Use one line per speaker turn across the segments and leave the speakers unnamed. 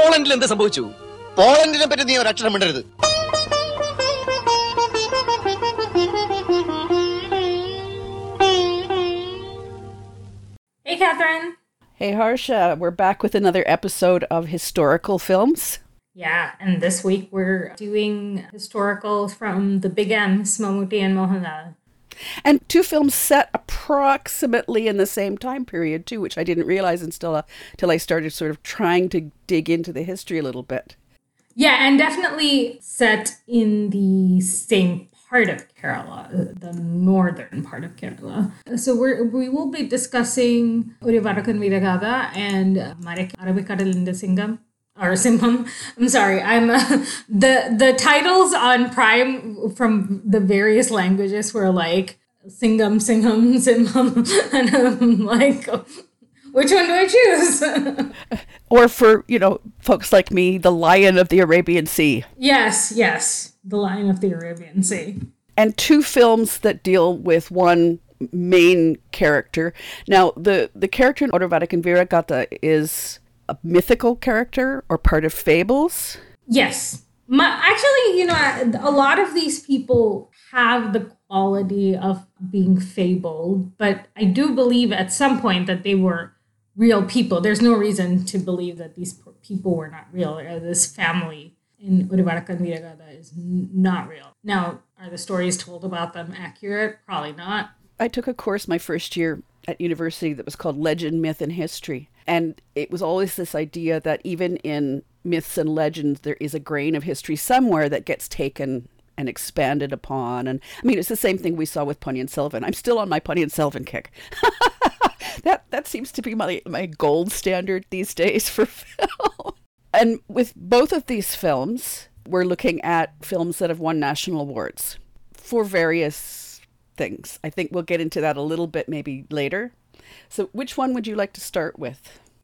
പോളണ്ടിൽ എന്ത് സംഭവിച്ചു?
പോളണ്ടിനെ പറ്റി നീ ഒരു അക്ഷരം മിണ്ടരുത്.
Hey, Catherine.
Hey, Harsha. We're back with another episode of Historical Films.
Yeah, and this week we're doing historicals from the big M's, Mammootty and Mohanlal.
And two films set approximately in the same time period, too, which I didn't realize until I started sort of trying to dig into the history a little bit.
Yeah, and definitely set in the same part of Kerala, the northern part of Kerala. So we will be discussing Oru Vadakan Veeragatha and Marik Arabikadalinde Singham. Or Simham. I'm sorry. The titles on Prime from the various languages were like Singham, Simham, and I'm like, which one do I choose?
Or for, folks like me, the Lion of the Arabian Sea.
Yes, the Lion of the Arabian Sea.
And two films that deal with one main character. Now, the character in Oru Vadakan Veeragatha is a mythical character or part of fables?
Yes. Actually, a lot of these people have the quality of being fabled, but I do believe at some point that they were real people. There's no reason to believe that these people were not real, or this family in Oru Vadakan Veeragatha is not real. Now, are the stories told about them accurate? Probably not.
I took a course my first year at university that was called Legend, Myth, and History. And it was always this idea that even in myths and legends, there is a grain of history somewhere that gets taken and expanded upon. And I mean, it's the same thing we saw with Ponniyin Selvan. I'm still on my Ponniyin Selvan kick. That seems to be my gold standard these days for film. And with both of these films, we're looking at films that have won national awards for various things. I think we'll get into that a little bit maybe later. So which one would you like to start with?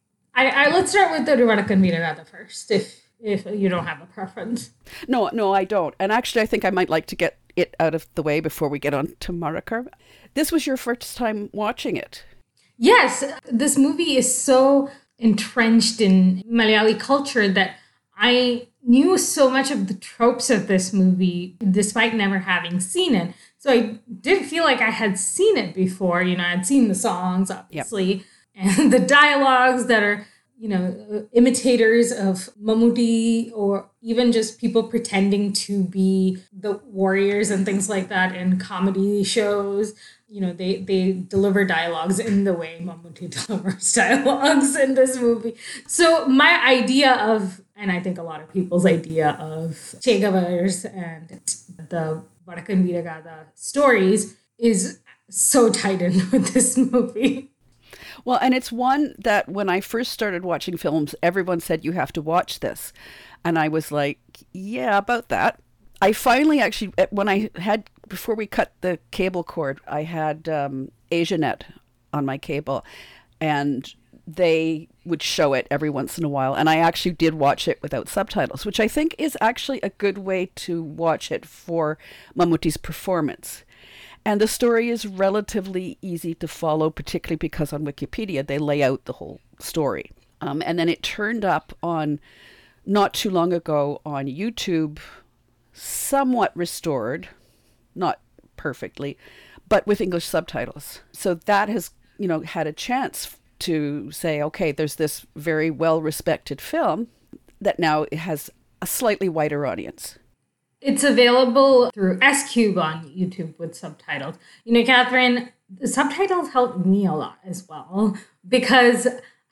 Let's start with the Oru Vadakan Veeragatha first, if you don't have a preference.
No, I don't. And actually, I think I might like to get it out of the way before we get on to Marakar. This was your first time watching it.
Yes, this movie is so entrenched in Malayali culture that I knew so much of the tropes of this movie despite never having seen it. So I did feel like I had seen it before. I'd seen the songs, obviously, yep. And the dialogues that are, imitators of Mammootty, or even just people pretending to be the warriors and things like that in comedy shows. They deliver dialogues in the way Mammootty delivers dialogues in this movie. So my idea of, and I think a lot of people's idea of Che Guevara's and the Vadakan Veeragatha stories is so tied in with this movie.
Well, and it's one that when I first started watching films, everyone said, you have to watch this. And I was like, yeah, about that. I finally actually, before we cut the cable cord, I had Asianet on my cable, and they would show it every once in a while. And I actually did watch it without subtitles, which I think is actually a good way to watch it for Mammootty's performance. And the story is relatively easy to follow, particularly because on Wikipedia, they lay out the whole story. And then it turned up on, not too long ago, on YouTube, somewhat restored, not perfectly, but with English subtitles. So that has, had a chance to say, okay, there's this very well-respected film that now has a slightly wider audience.
It's available through S-Cube on YouTube with subtitles. Catherine, the subtitles helped me a lot as well, because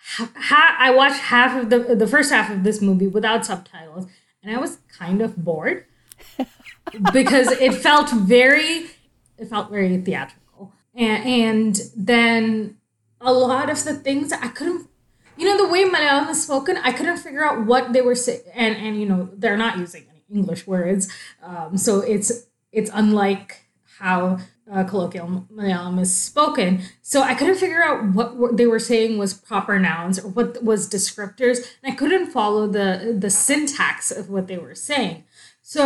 I watched the first half of this movie without subtitles, and I was kind of bored because it felt very theatrical. And then a lot of the things I couldn't, the way Malayalam is spoken, I couldn't figure out what they were saying, and they're not using any English words, so it's unlike how colloquial Malayalam is spoken. So I couldn't figure out what they were saying was proper nouns or what was descriptors, and I couldn't follow the syntax of what they were saying. So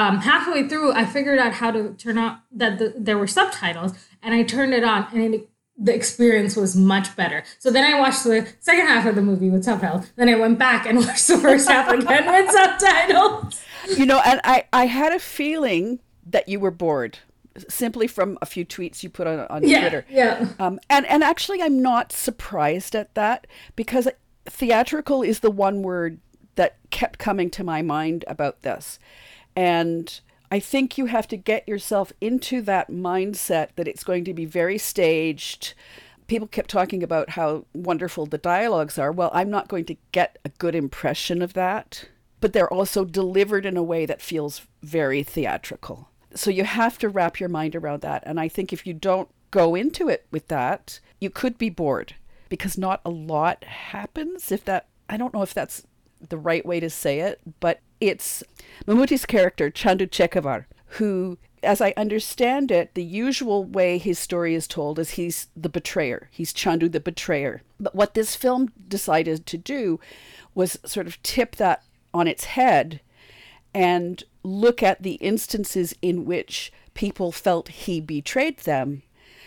halfway through, I figured out how to turn on that there were subtitles, and I turned it on, and the experience was much better. So then I watched the second half of the movie with subtitles. Then I went back and watched the first half again with subtitles.
You know, and I had a feeling that you were bored simply from a few tweets you put on Twitter.
Yeah.
And actually, I'm not surprised at that, because theatrical is the one word that kept coming to my mind about this. And I think you have to get yourself into that mindset that it's going to be very staged. People kept talking about how wonderful the dialogues are. Well, I'm not going to get a good impression of that, but they're also delivered in a way that feels very theatrical. So you have to wrap your mind around that. And I think if you don't go into it with that, you could be bored, because not a lot happens. I don't know if that's the right way to say it, but it's Mammootty's character, Chandu Chekavar, who, as I understand it, the usual way his story is told is he's the betrayer. He's Chandu the betrayer. But what this film decided to do was sort of tip that on its head and look at the instances in which people felt he betrayed them,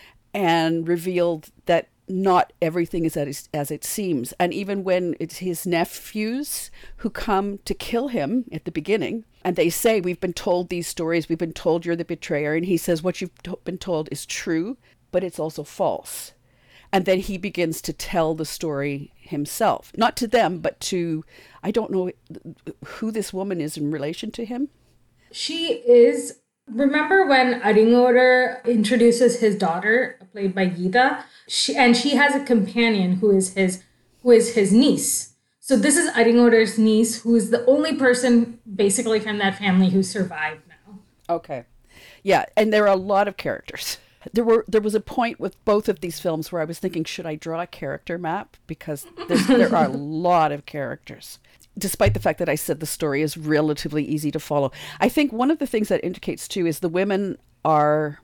and revealed that not everything is as it seems. And even when it's his nephews who come to kill him at the beginning, and they say, we've been told these stories, we've been told you're the betrayer. And he says, what you've been told is true, but it's also false. And then he begins to tell the story himself, not to them, but to, I don't know who this woman is in relation to him.
She is, remember when Aringoder introduces his daughter, played by Geeta? She has a companion who is his niece. So this is Aringoder's niece, who is the only person basically from that family who survived now.
Okay. Yeah, and there are a lot of characters. There was a point with both of these films where I was thinking, should I draw a character map? Because there are a lot of characters, despite the fact that I said the story is relatively easy to follow. I think one of the things that indicates too is the women are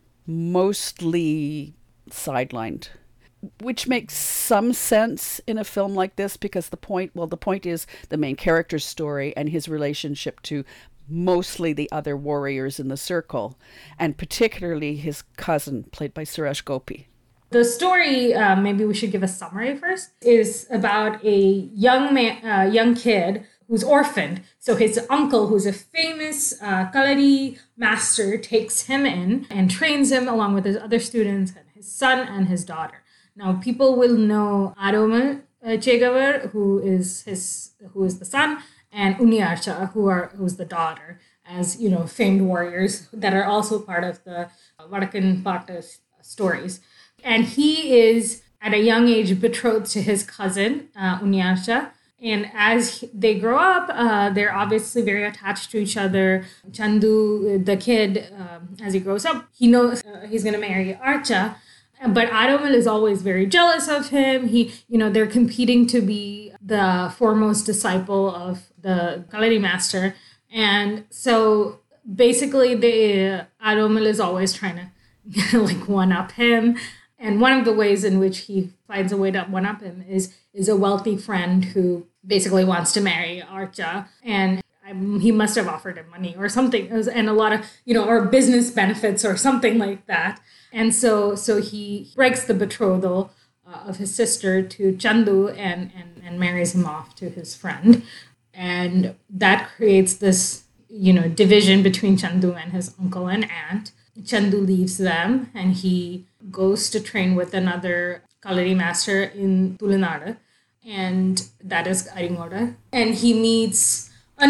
mostly sidelined, which makes some sense in a film like this, because the point is the main character's story and his relationship to mostly the other warriors in the circle, and particularly his cousin, played by Suresh Gopi.
The story, maybe we should give a summary first, is about a young kid who's orphaned. So his uncle, who's a famous Kalari master, takes him in and trains him along with his other students, and his son and his daughter. Now, people will know Aromal Chegavar, who is the son, and Uniarcha, who's the daughter, as famed warriors that are also part of the Vadakan Pata stories. And he is at a young age betrothed to his cousin Uniarcha. And as they grow up, they're obviously very attached to each other. Chandu, the kid, as he grows up, he knows he's going to marry Archa. But Aromal is always very jealous of him. They're competing to be the foremost disciple of the Kalari master. And so basically Aromal is always trying to one-up him. And one of the ways in which he finds a way to one-up him is a wealthy friend who basically wants to marry Archa. And he must have offered him money or something, and a lot of, or business benefits or something like that. And so he breaks the betrothal of his sister to Chandu and marries him off to his friend. And that creates this, division between Chandu and his uncle and aunt. Chandu leaves them and he goes to train with another Kalari master in Tulanada. And that is Aringoda. And he meets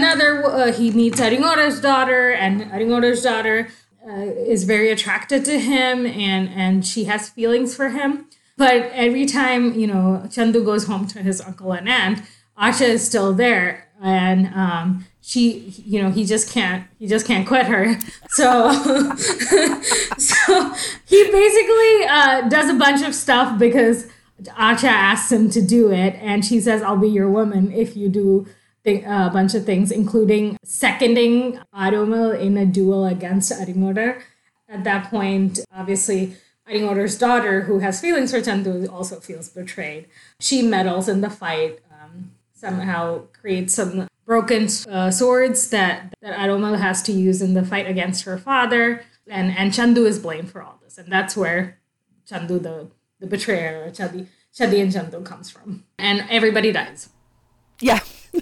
Aringoda's daughter, and Aringoda's daughter is very attracted to him, and she has feelings for him. But every time, Chandu goes home to his uncle and aunt, Asha is still there, and he just can't quit her. So he basically does a bunch of stuff because Asha asks him to do it, and she says, "I'll be your woman if you do a bunch of things," including seconding Aromal in a duel against Aringoda. At that point, obviously, Aringoda's daughter, who has feelings for Chandu, also feels betrayed. She meddles in the fight, somehow creates some broken swords that Aromal has to use in the fight against her father, and Chandu is blamed for all this. And that's where Chandu, the the betrayer, Chadi and Chandu comes from. And everybody dies.
Yeah.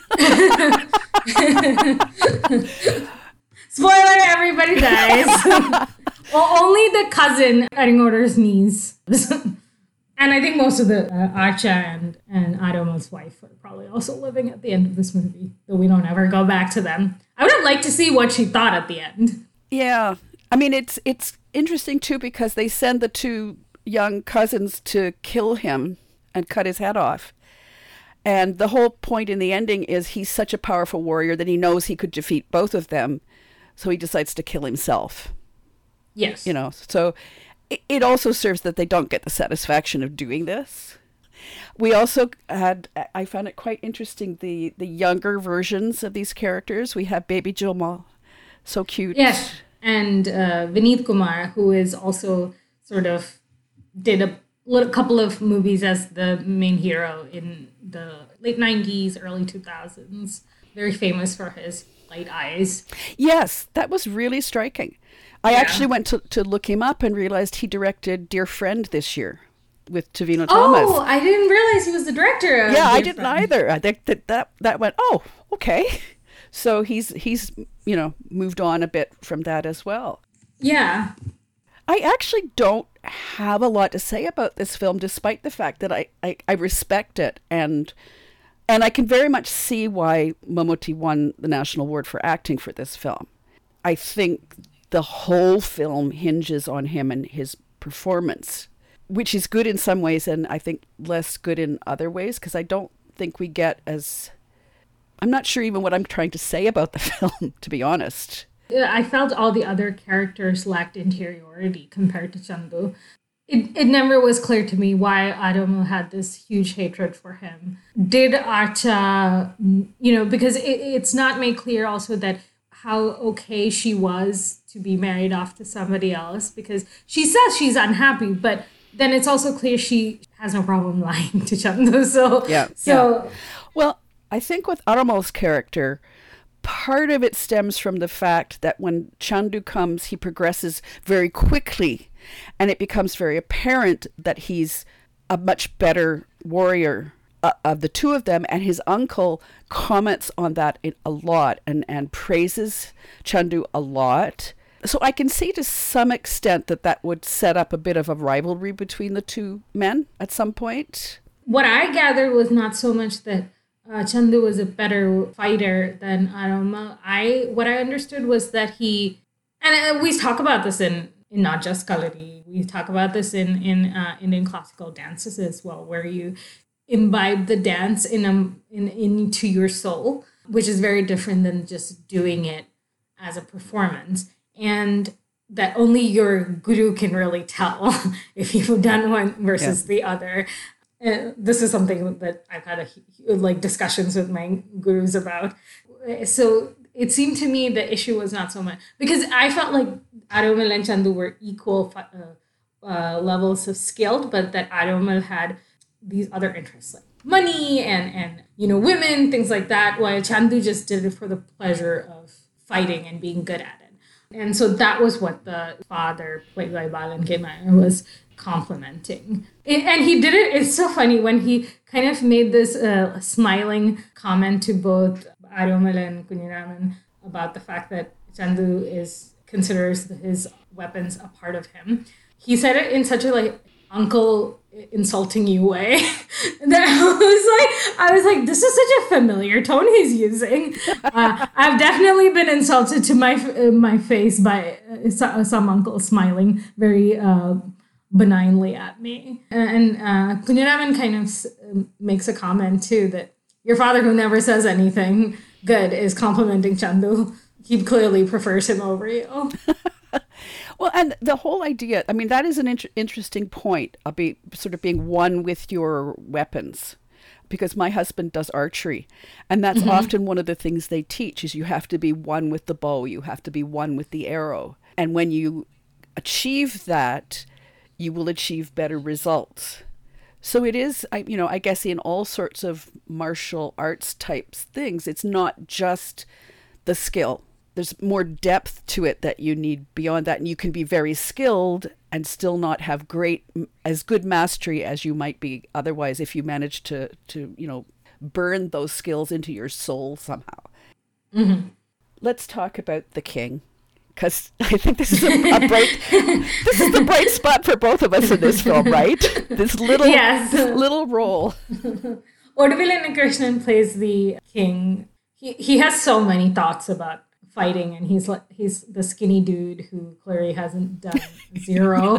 Spoiler, everybody dies. Well, only the cousin cutting orders knees. And I think most of the Archa and Aroma's wife are probably also living at the end of this movie, though we don't ever go back to them. I would have liked to see what she thought at the end.
Yeah. I mean, it's interesting, too, because they send the two young cousins to kill him and cut his head off. And the whole point in the ending is he's such a powerful warrior that he knows he could defeat both of them. So he decides to kill himself.
Yes.
You know, so it also serves that they don't get the satisfaction of doing this. We also had, I found it quite interesting, the younger versions of these characters. We have Baby Joma, so cute.
Yes. And Vineet Kumar, who is also sort of did a couple of movies as the main hero in the late 90s, early 2000s. Very famous for his light eyes.
Yes, that was really striking. I actually went to look him up and realized he directed Dear Friend this year with Tavino Thomas.
Oh, I didn't realize he was the director of
Yeah,
Dear
I didn't
Friend.
either. I think that went, oh, okay. So he's moved on a bit from that as well.
Yeah.
I actually don't have a lot to say about this film, despite the fact that I respect it and I can very much see why Mammootty won the National Award for acting for this film. I think the whole film hinges on him and his performance, which is good in some ways and I think less good in other ways, because I don't think we get as... I'm not sure even what I'm trying to say about the film, to be honest.
I felt all the other characters lacked interiority compared to Chandu. It never was clear to me why Adamu had this huge hatred for him. Did Archa, because it's not made clear also that how okay she was to be married off to somebody else, because she says she's unhappy, but then it's also clear she has no problem lying to Chandu. So
Well, I think with Aramal's character, part of it stems from the fact that when Chandu comes, he progresses very quickly, and it becomes very apparent that he's a much better warrior of the two of them, and his uncle comments on that a lot and praises Chandu a lot. So I can see to some extent that would set up a bit of a rivalry between the two men at some point.
what I gathered was not so much that Chandu was a better fighter than Aroma. What I understood was that he, and we talk about this in not just Kalari, we talk about this in Indian classical dances as well, where you imbibe the dance into your soul, which is very different than just doing it as a performance, and that only your guru can really tell if you've done one versus the other. This is something that I've had discussions with my gurus about. So it seemed to me the issue was not so much, because I felt like Aromal and Chandu were equal levels of skilled, but that Aromal had these other interests like money and women, things like that, while Chandu just did it for the pleasure of fighting and being good at it. And so that was what the father, played by Balan K. Meyer, was complimenting. And he did it, it's so funny, when he kind of made this smiling comment to both Aromal and Kunyaraman about the fact that Chandu considers his weapons a part of him. He said it in such a uncle insulting you way that I was like, this is such a familiar tone he's using. I've definitely been insulted to my face by some uncle smiling very benignly at me. And Kunyaraman kind of makes a comment too, that your father, who never says anything good, is complimenting Chandu. He clearly prefers him over you.
Well, and the whole idea, I mean, that is an interesting point, sort of being one with your weapons, because my husband does archery, and that's often one of the things they teach is you have to be one with the bow, you have to be one with the arrow. And when you achieve that, you will achieve better results. So it is, I guess in all sorts of martial arts types things, it's not just the skill. there's more depth to it that you need beyond that, and you can be very skilled and still not have as good mastery as you might be otherwise if you manage to burn those skills into your soul somehow.
Mm-hmm.
Let's talk about the king, because I think this is this is the bright spot for both of us in this film, right? This little role.
Oduvilan Krishnan plays the king. He has so many thoughts about fighting, and he's the skinny dude who clearly hasn't done zero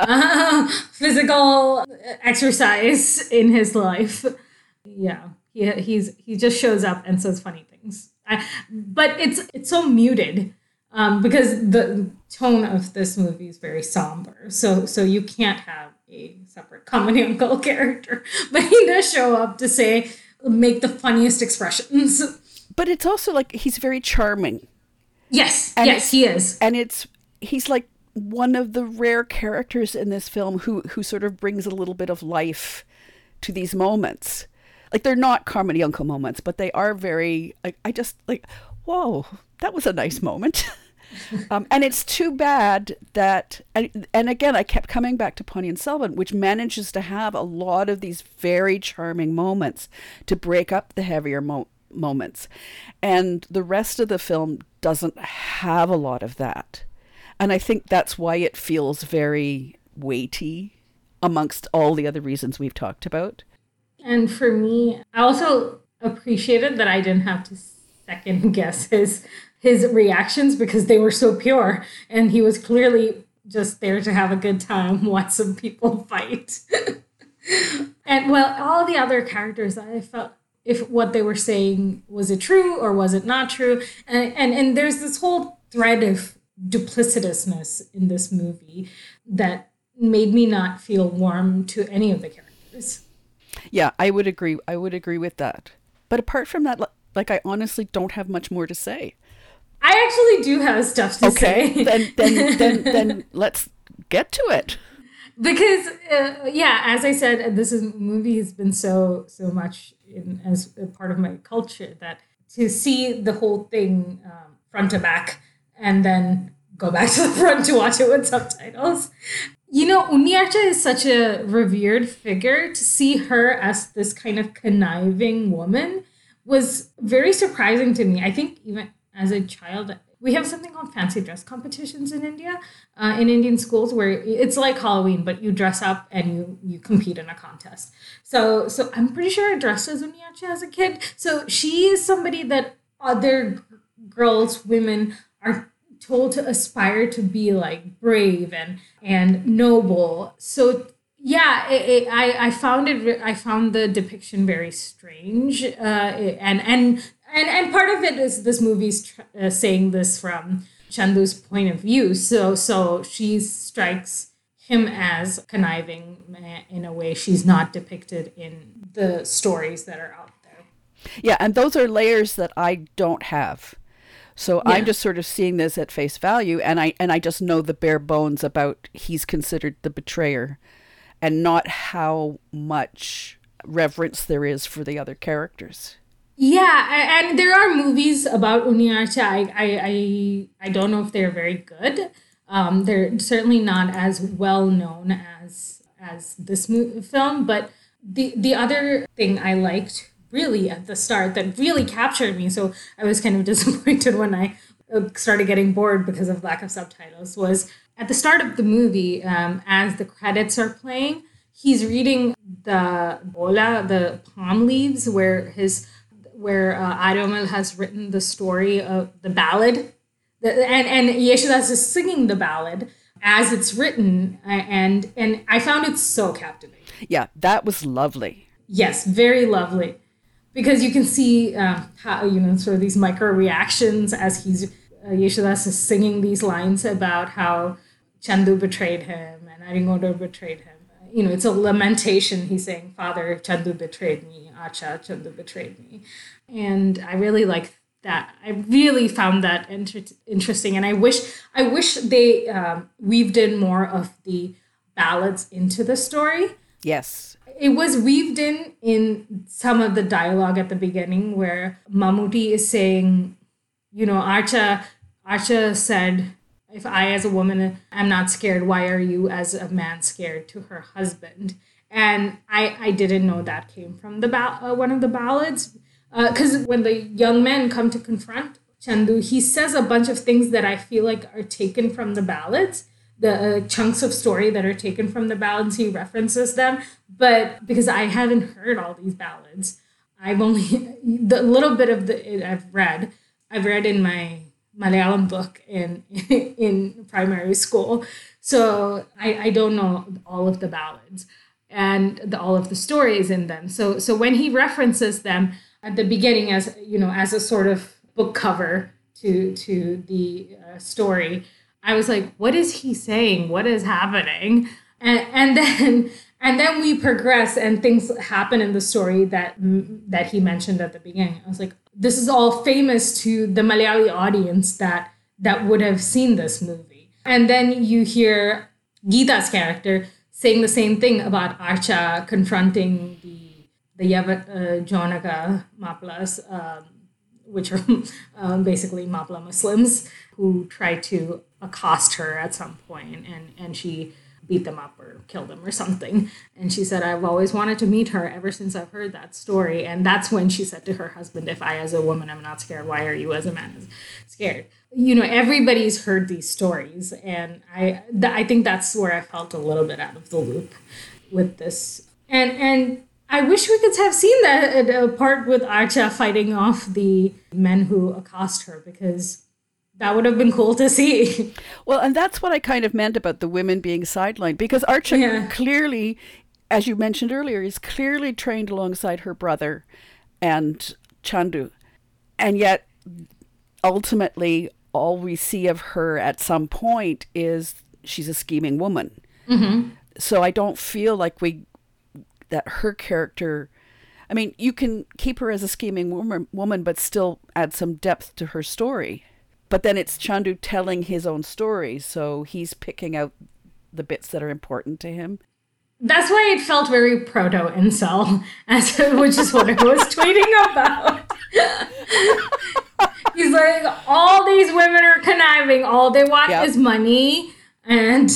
physical exercise in his life. Yeah, he just shows up and says funny things. But it's so muted because the tone of this movie is very somber. So you can't have a separate comedy uncle character, but he does show up to make the funniest expressions.
But it's also like he's very charming.
Yes, he is.
And he's like one of the rare characters in this film who sort of brings a little bit of life to these moments. Like, they're not comedy uncle moments, but they are very, I just like, whoa, that was a nice moment. And it's too bad that, and again, I kept coming back to Ponniyin Selvan, which manages to have a lot of these very charming moments to break up the heavier moments. And the rest of the film doesn't have a lot of that. And I think that's why it feels very weighty amongst all the other reasons we've talked about.
And for me, I also appreciated that I didn't have to second guess his reactions because they were so pure. And he was clearly just there to have a good time, watch some people fight. And well, all the other characters, I felt if what they were saying, was it true or was it not true? And there's this whole thread of duplicitousness in this movie that made me not feel warm to any of the characters.
Yeah, I would agree. I would agree with that. But apart from that, like, I honestly don't have much more to say.
I actually do have stuff to say.
Okay, then let's get to it.
Because, as I said, movie has been so much as a part of my culture that to see the whole thing front to back and then go back to the front to watch it with subtitles. Unniarcha is such a revered figure. To see her as this kind of conniving woman was very surprising to me. I think even as a child, we have something called fancy dress competitions in India, in Indian schools, where it's like Halloween, but you dress up and you compete in a contest. So I'm pretty sure I dressed as Unniarcha as a kid. So she is somebody that other women are told to aspire to be like brave and noble. So yeah, I found the depiction very strange, and part of it is this movie's saying this from Chandu's point of view. So she strikes him as conniving in a way she's not depicted in the stories that are out there.
Yeah, and those are layers that I don't have. So yeah. I'm just sort of seeing this at face value, and I just know the bare bones about he's considered the betrayer, and not how much reverence there is for the other characters.
Yeah, and there are movies about Unniarcha. I don't know if they're very good. They're certainly not as well known as this film. But the other thing I liked really at the start that really captured me, so I was kind of disappointed when I started getting bored because of lack of subtitles, was at the start of the movie, as the credits are playing, he's reading the bola, the palm leaves, where Aryamal has written the story of the ballad, and Yeshudas is singing the ballad as it's written, and I found it so captivating.
Yeah, that was lovely.
Yes, very lovely, because you can see how sort of these micro reactions as Yeshudas is singing these lines about how Chandu betrayed him and Aringodar betrayed him. It's a lamentation. He's saying, "Father, Chandu betrayed me. Acha, Chandu betrayed me." And I really like that. I really found that interesting. And I wish they weaved in more of the ballads into the story.
Yes.
It was weaved in some of the dialogue at the beginning where Mammootty is saying, Archa Asha said, if I as a woman am not scared, why are you as a man scared, to her husband? And I didn't know that came from the one of the ballads. Because when the young men come to confront Chandu, he says a bunch of things that I feel like are taken from the ballads, the chunks of story that are taken from the ballads. He references them. But because I haven't heard all these ballads, I've only, the little bit of it I've read in my Malayalam book in primary school. So I don't know all of the ballads and all of the stories in them. So when he references them at the beginning as a sort of book cover to the story, I was like, what is he saying? What is happening? And then we progress and things happen in the story that he mentioned at the beginning. I was like, this is all famous to the Malayali audience that would have seen this movie. And then you hear Geeta's character saying the same thing about Archa confronting the Jonaka Maplas, which are basically Mapla Muslims who try to accost her at some point, and she beat them up or kill them or something. And she said, I've always wanted to meet her ever since I've heard that story. And that's when she said to her husband, if I as a woman am not scared, why are you as a man scared? Everybody's heard these stories. And I think that's where I felt a little bit out of the loop with this. And I wish we could have seen that part with Archa fighting off the men who accost her, because that would have been cool to see.
Well, and that's what I kind of meant about the women being sidelined, because Archa clearly, as you mentioned earlier, is clearly trained alongside her brother and Chandu. And yet, ultimately, all we see of her at some point is she's a scheming woman. Mm-hmm. So I don't feel like that her character, I mean, you can keep her as a scheming woman, but still add some depth to her story. But then it's Chandu telling his own story, so he's picking out the bits that are important to him.
That's why it felt very proto-incel, which is what I was tweeting about. He's like, all these women are conniving. All they want is money. And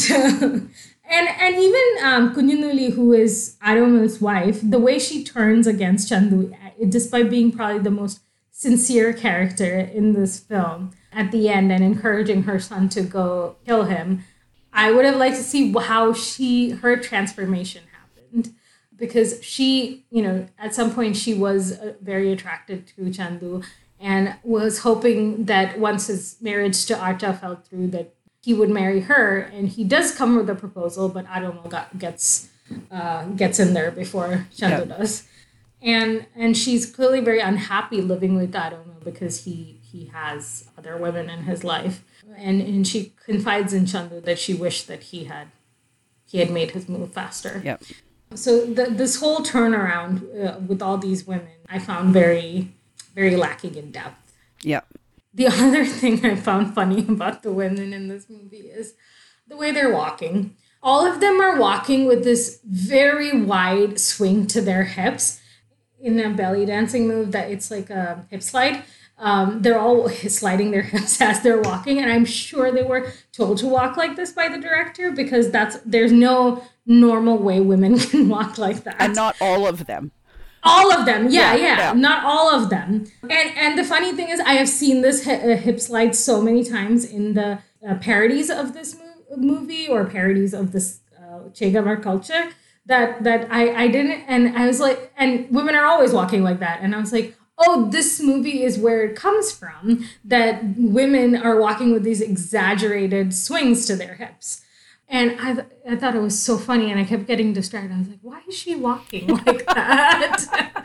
even Kunjunuli, who is Aromal's wife, the way she turns against Chandu, despite being probably the most sincere character in this film, at the end, and encouraging her son to go kill him, I would have liked to see how her transformation happened, because she, at some point she was very attracted to Chandu and was hoping that once his marriage to Archa fell through, that he would marry her. And he does come with a proposal, but Aromal gets in there before Chandu does. And she's clearly very unhappy living with Aromal because he has other women in his life. And she confides in Chandu that she wished that he had made his move faster.
Yep.
So this whole turnaround with all these women, I found very, very lacking in depth.
Yeah.
The other thing I found funny about the women in this movie is the way they're walking. All of them are walking with this very wide swing to their hips in a belly dancing move that it's like a hip slide. They're all sliding their hips as they're walking, and I'm sure they were told to walk like this by the director, because there's no normal way women can walk like that.
And not all of them.
All of them, yeah. Not all of them. And the funny thing is, I have seen this hip slide so many times in the parodies of this movie or parodies of this Che Guevara culture that I didn't, and I was like, and women are always walking like that, and I was like, oh, this movie is where it comes from, that women are walking with these exaggerated swings to their hips. And I thought it was so funny, and I kept getting distracted. I was like, why is she walking like that?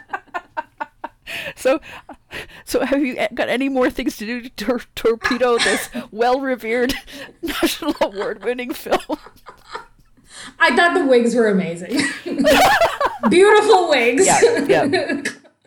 So have you got any more things to do to torpedo this well-revered national award-winning film?
I thought the wigs were amazing. Beautiful wigs.
Yeah.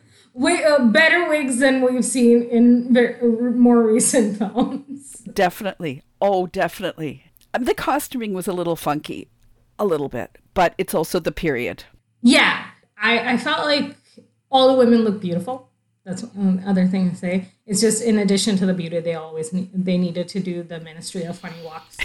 Better wigs than we've seen in more recent films.
Definitely. Oh, definitely. The costuming was a little funky, a little bit, but it's also the period.
Yeah. I felt like all the women looked beautiful. That's other thing to say. It's just in addition to the beauty, they needed to do the Ministry of Funny Walks.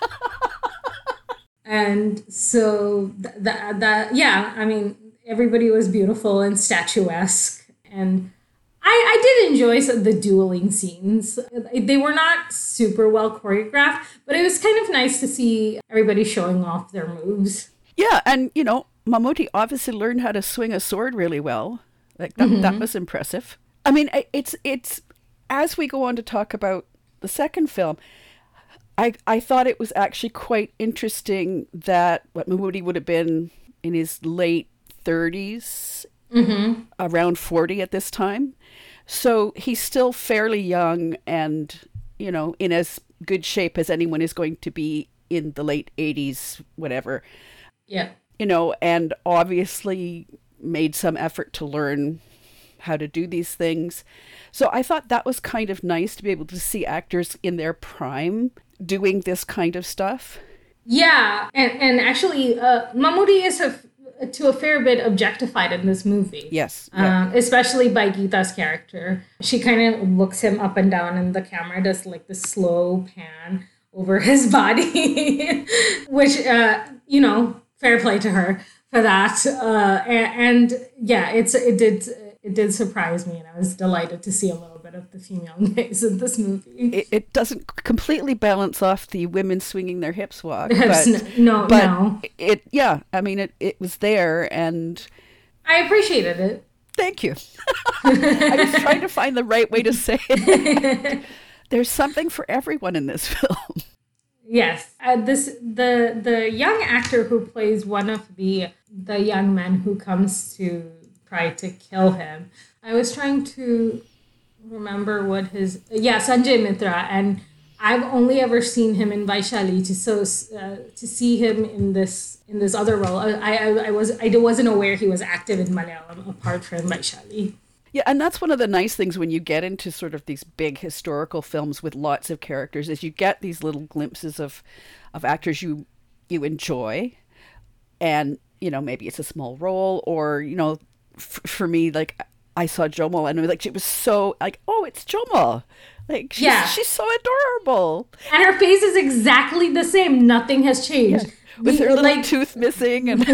And so that yeah, I mean, everybody was beautiful and statuesque, and I did enjoy the dueling scenes. They were not super well choreographed, but it was kind of nice to see everybody showing off their moves.
Yeah, and Mammootty obviously learned how to swing a sword really well. Like that was impressive. I mean, it's as we go on to talk about the second film, I thought it was actually quite interesting that what Mammootty would have been in his late 30s, around 40 at this time. So he's still fairly young and, in as good shape as anyone is going to be in the late 80s, whatever.
Yeah.
And obviously made some effort to learn how to do these things. So I thought that was kind of nice to be able to see actors in their prime doing this kind of stuff.
Yeah, and actually, Mammootty is to a fair bit objectified in this movie.
Yes. Yeah.
Especially by Geeta's character. She kind of looks him up and down, and the camera does like this slow pan over his body, which, fair play to her for that. And yeah, it did surprise me, and I was delighted to see a little bit of the female gaze in this movie.
It doesn't completely balance off the women swinging their hips walk.
No.
It was there, and
I appreciated it.
Thank you. I was trying to find the right way to say it. There's something for everyone in this film.
Yes, the young actor who plays one of the young men who comes to try to kill him. I was trying to remember what Sanjay Mitra, and I've only ever seen him in Vaishali. To see him in this other role, I wasn't aware he was active in Malayalam apart from Vaishali.
Yeah, and that's one of the nice things when you get into sort of these big historical films with lots of characters, is you get these little glimpses of actors you enjoy, and maybe it's a small role, or for me, like, I saw Jomal and like, it was so like, oh, it's Jomal. Like, she's so adorable.
And her face is exactly the same. Nothing has changed.
Yeah. With her little tooth missing. And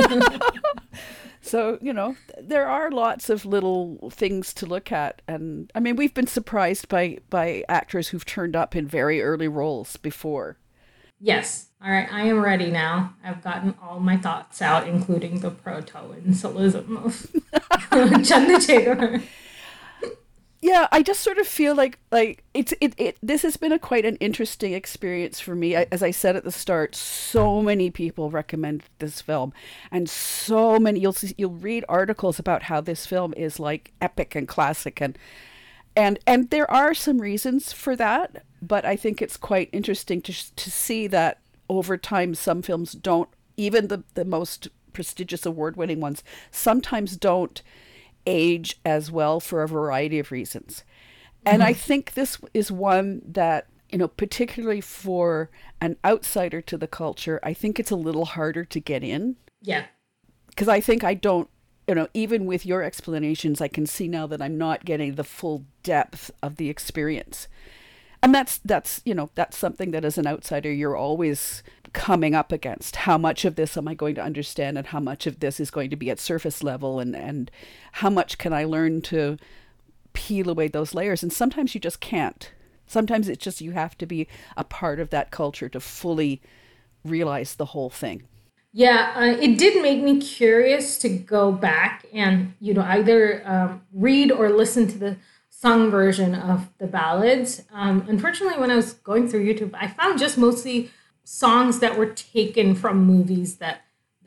so, there are lots of little things to look at. And I mean, we've been surprised by actors who've turned up in very early roles before.
Yes. All right, I am ready now. I've gotten all my thoughts out, including the proto-insulism of Chandrasekhar.
Yeah, I just sort of feel like this has been quite an interesting experience for me. As I said at the start, so many people recommend this film, and so many you'll read articles about how this film is like epic and classic, and there are some reasons for that, but I think it's quite interesting to see that over time some films don't, even the most prestigious award-winning ones, sometimes don't age as well for a variety of reasons. And I think this is one that, particularly for an outsider to the culture, I think it's a little harder to get in.
Yeah.
Because I think I don't, even with your explanations, I can see now that I'm not getting the full depth of the experience. And that's something that as an outsider, you're always coming up against. How much of this am I going to understand, and how much of this is going to be at surface level, and how much can I learn to peel away those layers? And sometimes you just can't. Sometimes it's just you have to be a part of that culture to fully realize the whole thing.
Yeah, it did make me curious to go back and, either read or listen to the sung version of the ballads. Unfortunately, when I was going through YouTube, I found just mostly songs that were taken from movies that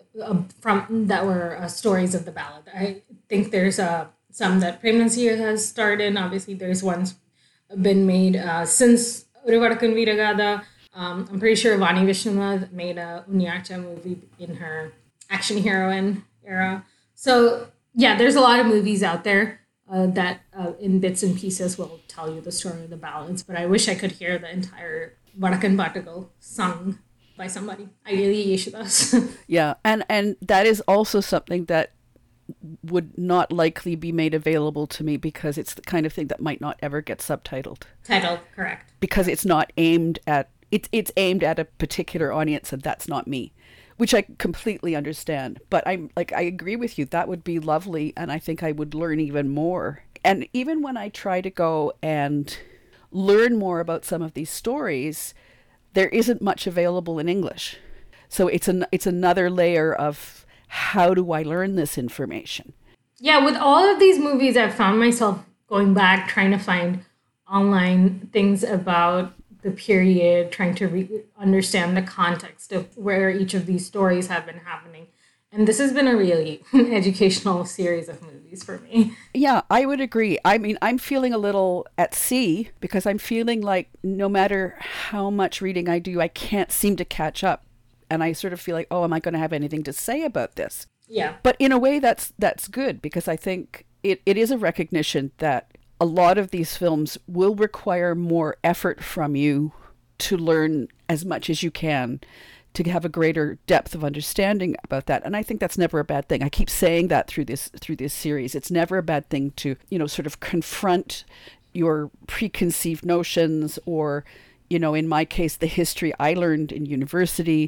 were stories of the ballad. I think there's some that Prem Nasir has starred in. Obviously, there's ones been made since Urivadakan Viragada. I'm pretty sure Vani Vishnamad made a Unyarcha movie in her action heroine era. So yeah, there's a lot of movies out there that in bits and pieces will tell you the story of the ballads, but I wish I could hear the entire Vadakan Batagal sung by somebody. Ideally, Yeshudas.
Yeah, and that is also something that would not likely be made available to me because it's the kind of thing that might not ever get subtitled.
Titled, correct.
Because it's not aimed at, it's aimed at a particular audience, and that's not me, which I completely understand. But I'm like, I agree with you. That would be lovely. And I think I would learn even more. And even when I try to go and learn more about some of these stories, there isn't much available in English. So it's another layer of, how do I learn this information?
Yeah, with all of these movies, I've found myself going back, trying to find online things about the period, trying to understand the context of where each of these stories have been happening. And this has been a really educational series of movies for me.
Yeah, I would agree. I mean, I'm feeling a little at sea because I'm feeling like no matter how much reading I do, I can't seem to catch up. And I sort of feel like, oh, am I going to have anything to say about this?
Yeah.
But in a way, that's good, because I think it is a recognition that a lot of these films will require more effort from you to learn as much as you can, to have a greater depth of understanding about that. And I think that's never a bad thing. I keep saying that through this series. It's never a bad thing to, sort of confront your preconceived notions, or, in my case, the history I learned in university.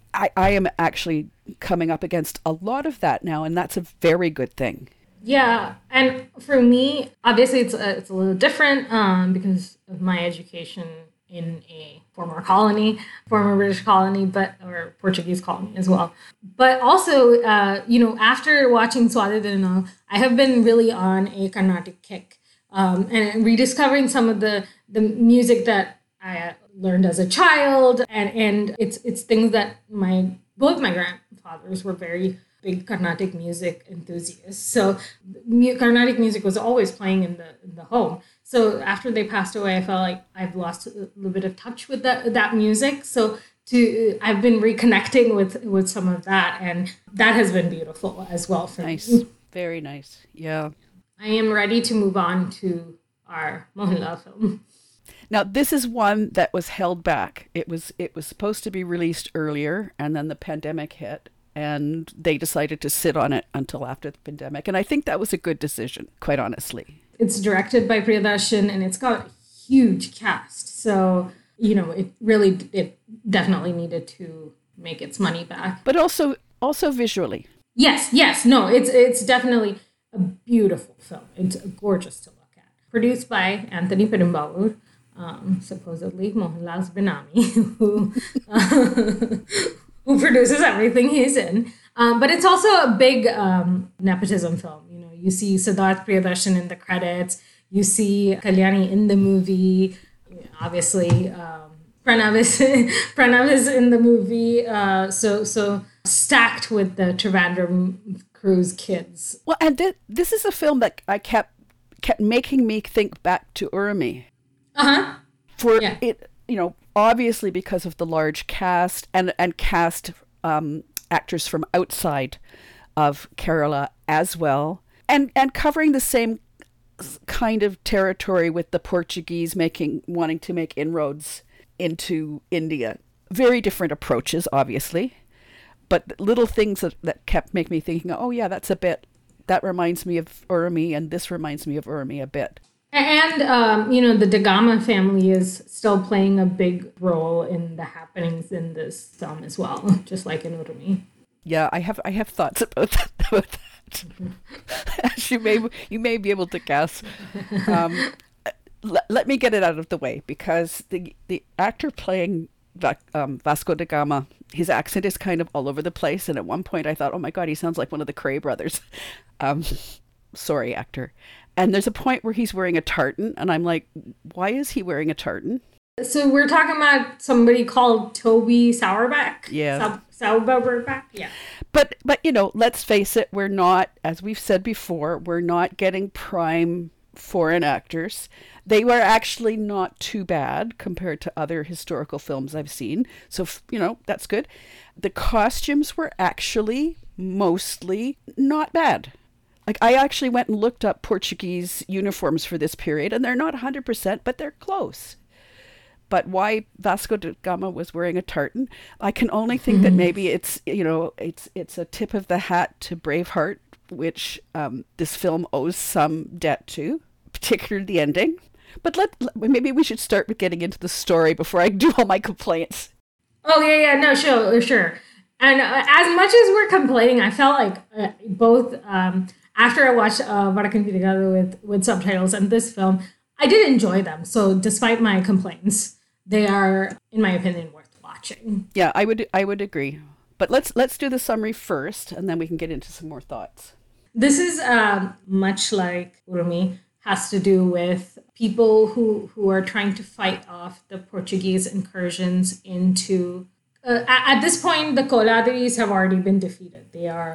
I am actually coming up against a lot of that now, and that's a very good thing.
Yeah, and for me, obviously it's a little different because of my education in a former British colony, or Portuguese colony as well. But also, after watching Swade de Novo, I have been really on a Carnatic kick, and rediscovering some of the music that I learned as a child, and it's things that both my grandfathers were very big Carnatic music enthusiasts. So Carnatic music was always playing in the home. So after they passed away, I felt like I've lost a little bit of touch with that music. So I've been reconnecting with some of that, and that has been beautiful as well for
me. Nice, very nice. Yeah.
I am ready to move on to our Mohanlal film.
Now, this is one that was held back. It was supposed to be released earlier, and then the pandemic hit, and they decided to sit on it until after the pandemic. And I think that was a good decision, quite honestly.
It's directed by Priyadarshan, and it's got a huge cast. So, it definitely needed to make its money back.
But also visually.
Yes. No, it's definitely a beautiful film. It's gorgeous to look at. Produced by Anthony Perumbavoor. Supposedly Mohanlal's Benami, who produces everything he's in. But it's also a big nepotism film. You see Siddharth Priyadarshan in the credits. You see Kalyani in the movie. Obviously, Pranav is in the movie. So stacked with the Trivandrum crew's kids.
Well, and this is a film that I kept making me think back to Urmi. Obviously because of the large cast and cast actors from outside of Kerala as well, and covering the same kind of territory with the Portuguese wanting to make inroads into India. Very different approaches, obviously, but little things that kept making me thinking, oh yeah, that reminds me of Urmi, and this reminds me of Urmi a bit.
And, the Da Gama family is still playing a big role in the happenings in this film as well, just like in Urmi.
Yeah, I have thoughts about that. As you may be able to guess. Let me get it out of the way, because the actor playing Vasco da Gama, his accent is kind of all over the place, and at one point I thought, oh my God, he sounds like one of the Cray brothers. Sorry, actor. And there's a point where he's wearing a tartan, and I'm like, why is he wearing a tartan?
So we're talking about somebody called Toby Sowerback?
Yeah.
Sowerback? Yeah.
But let's face it, we're not, as we've said before, we're not getting prime foreign actors. They were actually not too bad compared to other historical films I've seen. So, that's good. The costumes were actually mostly not bad. Like, I actually went and looked up Portuguese uniforms for this period, and they're not 100%, but they're close. But why Vasco da Gama was wearing a tartan, I can only think that maybe it's a tip of the hat to Braveheart which this film owes some debt to, particularly the ending. But maybe we should start with getting into the story before I do all my complaints.
Oh, yeah, no, sure. And as much as we're complaining, I felt like both after I watched Varakan Virigado with subtitles and this film, I did enjoy them. So despite my complaints, they are, in my opinion, worth watching.
Yeah, I would agree. But let's do the summary first, and then we can get into some more thoughts.
This is much like Urumi, has to do with people who are trying to fight off the Portuguese incursions into... at this point, the Coladiris have already been defeated. They are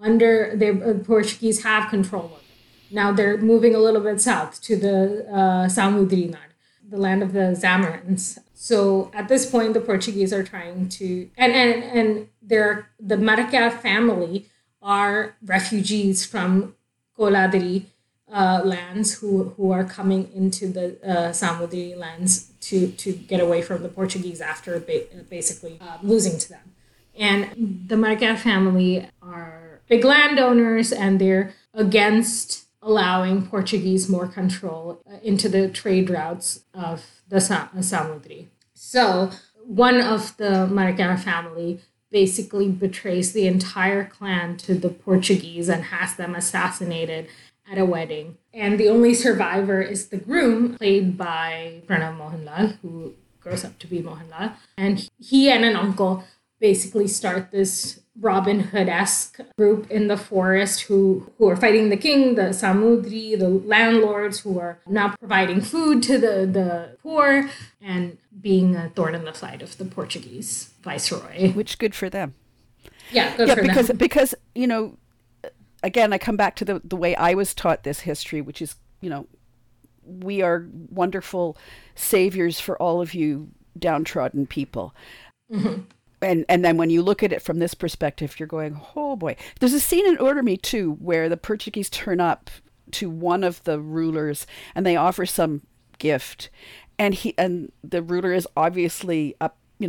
the Portuguese have control of it. Now they're moving a little bit south to the Samudrinar, the land of the Zamarans. So at this point, the Portuguese are trying to... And the Maracá family are refugees from Coladiri lands who are coming into the Samudri lands to get away from the Portuguese after basically losing to them. And the Maracá family are big landowners, and they're against allowing Portuguese more control into the trade routes of the Samudri. So one of the Maracá family basically betrays the entire clan to the Portuguese and has them assassinated at a wedding. And the only survivor is the groom, played by Pranav Mohanlal, who grows up to be Mohanlal. And he and an uncle basically start this Robin Hood-esque group in the forest who are fighting the king, the Samudri, the landlords who are now providing food to the poor and being a thorn in the side of the Portuguese viceroy.
Which good for them.
Yeah, good for them.
Because, you know, again, I come back to the way I was taught this history, which is, you know, we are wonderful saviors for all of you downtrodden people. Mm-hmm. And then when you look at it from this perspective, you're going, oh boy. There's a scene in Urumi too, where the Portuguese turn up to one of the rulers and they offer some gift. And the ruler is obviously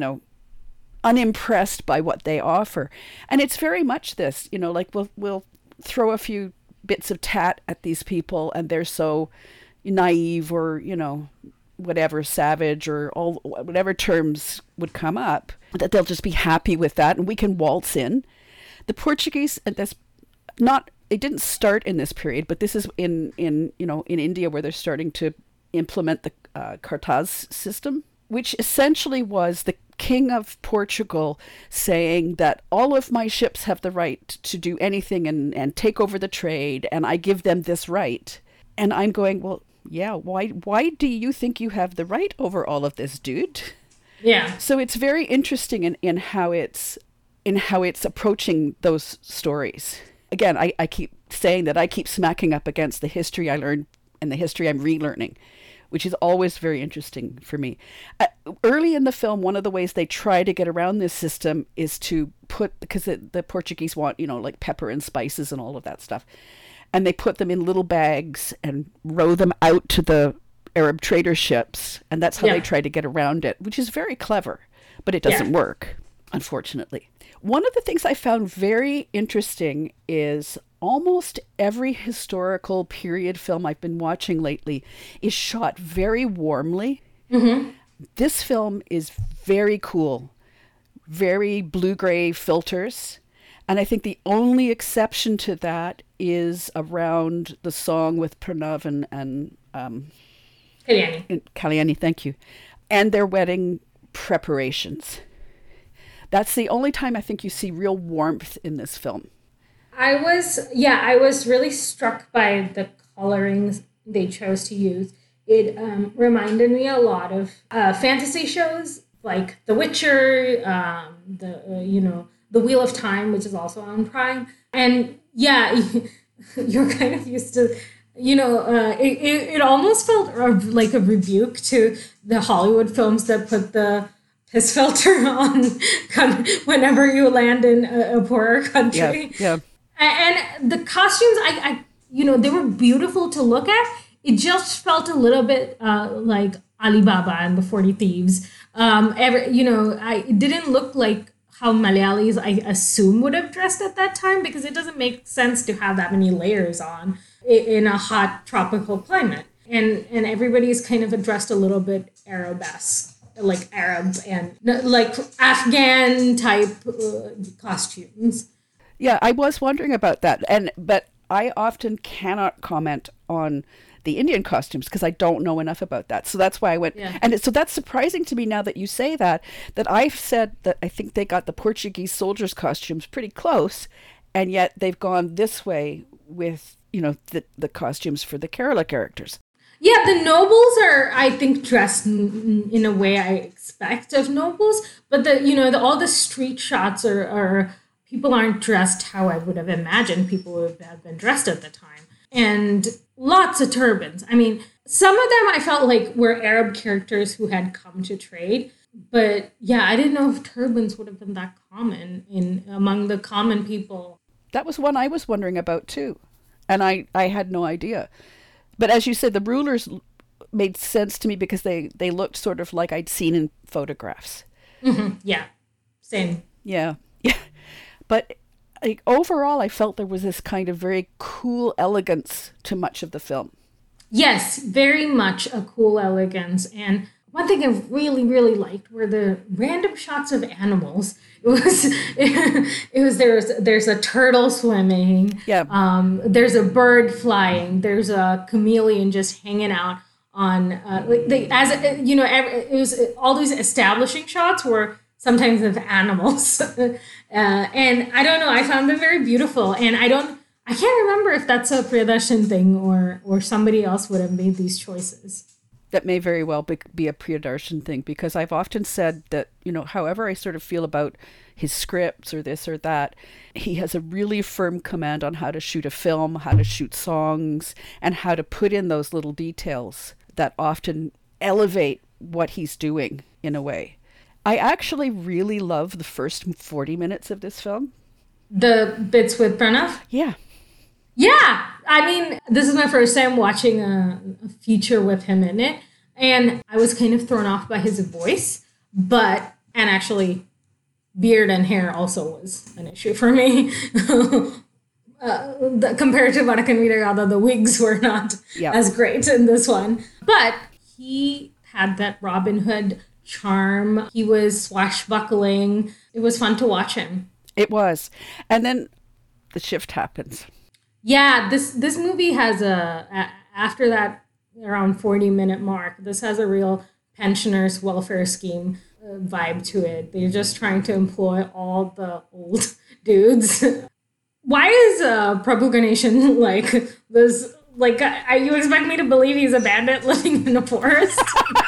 unimpressed by what they offer. And it's very much this, you know, like we'll throw a few bits of tat at these people and they're so naive or, you know, whatever, savage or all whatever terms would come up, that they'll just be happy with that and we can waltz in. The Portuguese, it didn't start in this period, but this is in India where they're starting to implement the Cartaz system, which essentially was the King of Portugal saying that all of my ships have the right to do anything and take over the trade, and I give them this right. And I'm going, well, yeah, why do you think you have the right over all of this, dude?
Yeah.
So it's very interesting in how it's approaching those stories. Again, I keep saying that I keep smacking up against the history I learned and the history I'm relearning, which is always very interesting for me. Early in the film, one of the ways they try to get around this system is to put, because the Portuguese want, you know, like pepper and spices and all of that stuff. And they put them in little bags and row them out to the Arab trader ships. And that's how they try to get around it, which is very clever. But it doesn't work, unfortunately. One of the things I found very interesting is almost every historical period film I've been watching lately is shot very warmly. Mm-hmm. This film is very cool, very blue-gray filters. And I think the only exception to that is around the song with Pranav and Kalyani, thank you, and their wedding preparations. That's the only time I think you see real warmth in this film.
I was really struck by the colorings they chose to use. It reminded me a lot of fantasy shows like The Witcher, The Wheel of Time, which is also on Prime. And yeah, you're kind of used to, it almost felt like a rebuke to the Hollywood films that put the piss filter on whenever you land in a poorer country.
Yeah.
And the costumes, they were beautiful to look at. It just felt a little bit like Alibaba and the 40 Thieves. It didn't look like how Malayalis, I assume, would have dressed at that time, because it doesn't make sense to have that many layers on in a hot tropical climate. And everybody's kind of dressed a little bit Arabesque, like Arab and like Afghan type costumes.
Yeah, I was wondering about that. But I often cannot comment on the Indian costumes because I don't know enough about that. So that's why I went.
Yeah.
And so that's surprising to me now that you say that I've said that I think they got the Portuguese soldiers' costumes pretty close, and yet they've gone this way with, the costumes for the Kerala characters.
Yeah, the nobles are, I think, dressed in a way I expect of nobles, but all the street shots are people aren't dressed how I would have imagined people would have been dressed at the time. And lots of turbans. I mean, some of them I felt like were Arab characters who had come to trade. But yeah, I didn't know if turbans would have been that common among the common people.
That was one I was wondering about too. And I had no idea. But as you said, the rulers made sense to me because they looked sort of like I'd seen in photographs.
Mm-hmm. Yeah, same.
Yeah. But overall, I felt there was this kind of very cool elegance to much of the film.
Yes, very much a cool elegance. And one thing I really, really liked were the random shots of animals. There's a turtle swimming.
Yeah.
There's a bird flying. There's a chameleon just hanging out on it was all these establishing shots were sometimes of animals. And I don't know, I found them very beautiful. And I can't remember if that's a Priyadarshan thing or somebody else would have made these choices.
That may very well be a Priyadarshan thing, because I've often said that, however I sort of feel about his scripts or this or that, he has a really firm command on how to shoot a film, how to shoot songs, and how to put in those little details that often elevate what he's doing in a way. I actually really love the first 40 minutes of this film.
The bits with Pranav?
Yeah.
Yeah. I mean, this is my first time watching a feature with him in it. And I was kind of thrown off by his voice. And actually, beard and hair also was an issue for me. Compared to Vanakkam Veerayada, the wigs were not as great in this one. But he had that Robin Hood charm. He was swashbuckling. It was fun to watch him.
It was. And then the shift happens.
Yeah, this movie has after that around 40-minute mark, this has a real pensioners welfare scheme vibe to it. They're just trying to employ all the old dudes. Why is Prabhu Ganeshan like this? Like, you expect me to believe he's a bandit living in a forest?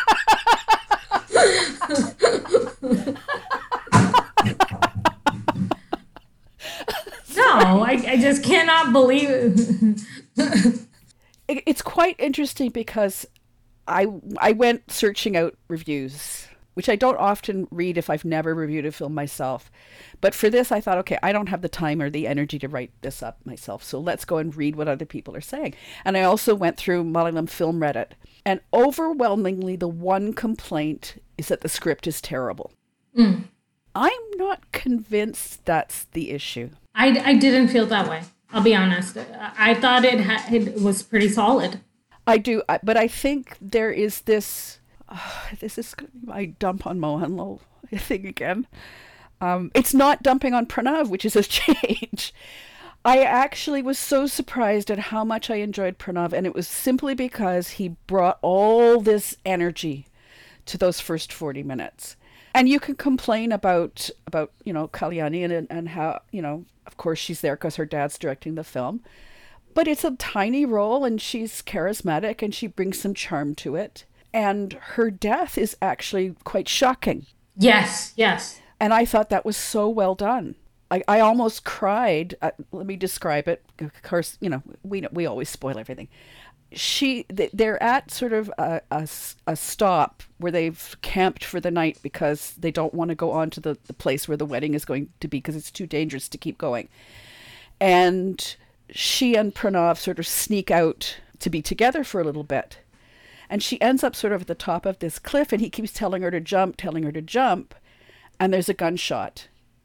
No, I just cannot believe it.
It's quite interesting because I went searching out reviews, which I don't often read if I've never reviewed a film myself. But for this, I thought, okay, I don't have the time or the energy to write this up myself, so let's go and read what other people are saying. And I also went through Malayalam Film Reddit, and overwhelmingly the one complaint is that the script is terrible.
Mm.
I'm not convinced that's the issue.
I didn't feel that way. I'll be honest. I thought it was pretty solid.
I do, but I think there is this. This is going to be my dump on Mohanlal thing again. It's not dumping on Pranav, which is a change. I actually was so surprised at how much I enjoyed Pranav, and it was simply because he brought all this energy to those first 40 minutes. And you can complain about Kalyani and how, of course she's there because her dad's directing the film. But it's a tiny role and she's charismatic and she brings some charm to it. And her death is actually quite shocking.
Yes.
And I thought that was so well done. I almost cried. Let me describe it. Of course, we always spoil everything. They're at sort of a stop where they've camped for the night because they don't want to go on to the place where the wedding is going to be because it's too dangerous to keep going. And she and Pranav sort of sneak out to be together for a little bit. And she ends up sort of at the top of this cliff and he keeps telling her to jump. And there's a gunshot.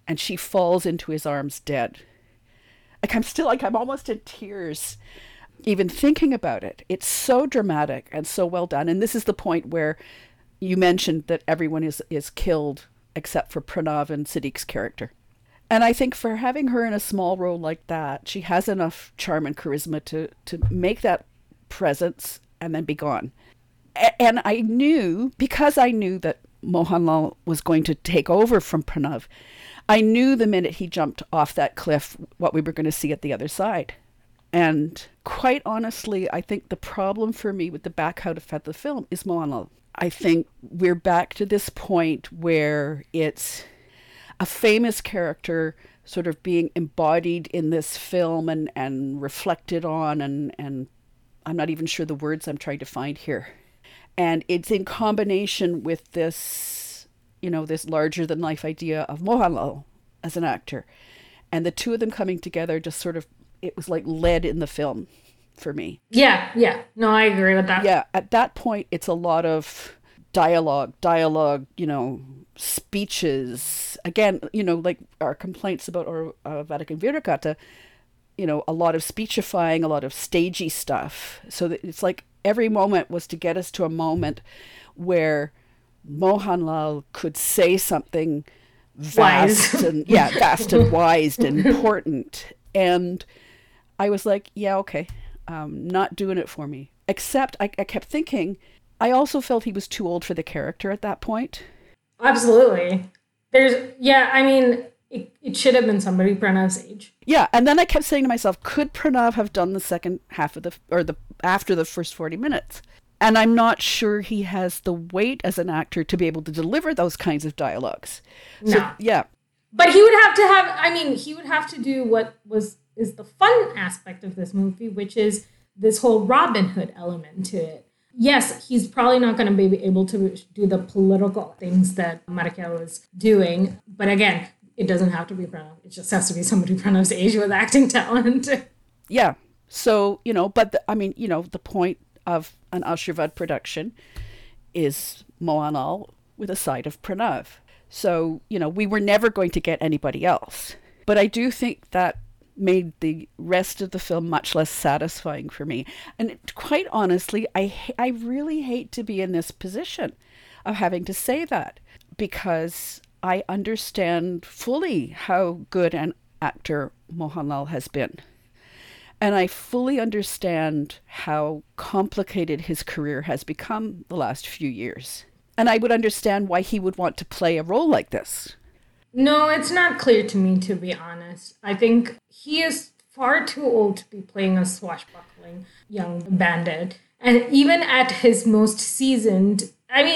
and she falls into his arms dead. Like I'm almost in tears even thinking about it. It's so dramatic and so well done. And this is the point where you mentioned that everyone is killed except for Pranav and Siddique's character. And I think for having her in a small role like that, she has enough charm and charisma to make that presence and then be gone. And I knew, because I knew that Mohanlal was going to take over from Pranav, I knew the minute he jumped off that cliff what we were going to see at the other side. And quite honestly, I think the problem for me with the back half of the film is Mohanlal. I think we're back to this point where it's a famous character sort of being embodied in this film and reflected on, and I'm not even sure the words I'm trying to find here. And it's in combination with this, this larger than life idea of Mohanlal as an actor. And the two of them coming together just sort of, it was like lead in the film for me.
Yeah. No, I agree with that.
Yeah, at that point, it's a lot of dialogue, speeches. Again, like our complaints about Vatican Viragata, a lot of speechifying, a lot of stagey stuff. So that it's like every moment was to get us to a moment where Mohanlal could say something vast and wise and important. And I was like, yeah, okay, not doing it for me. Except I kept thinking, I also felt he was too old for the character at that point.
Absolutely. It should have been somebody Pranav's age.
Yeah, and then I kept saying to myself, could Pranav have done the second half of after the first 40 minutes? And I'm not sure he has the weight as an actor to be able to deliver those kinds of dialogues.
No.
So, yeah.
But he would have to do what is the fun aspect of this movie, which is this whole Robin Hood element to it. Yes, he's probably not going to be able to do the political things that Marichal was doing. But again, it doesn't have to be Pranav. It just has to be somebody Pranav's age with acting talent.
Yeah. So, the point of an Ashirvad production is Mohanlal with a side of Pranav. So, we were never going to get anybody else. But I do think that made the rest of the film much less satisfying for me. And quite honestly, I really hate to be in this position of having to say that, because I understand fully how good an actor Mohanlal has been. And I fully understand how complicated his career has become the last few years. And I would understand why he would want to play a role like this.
No, it's not clear to me, to be honest. I think he is far too old to be playing a swashbuckling young bandit. And even at his most seasoned,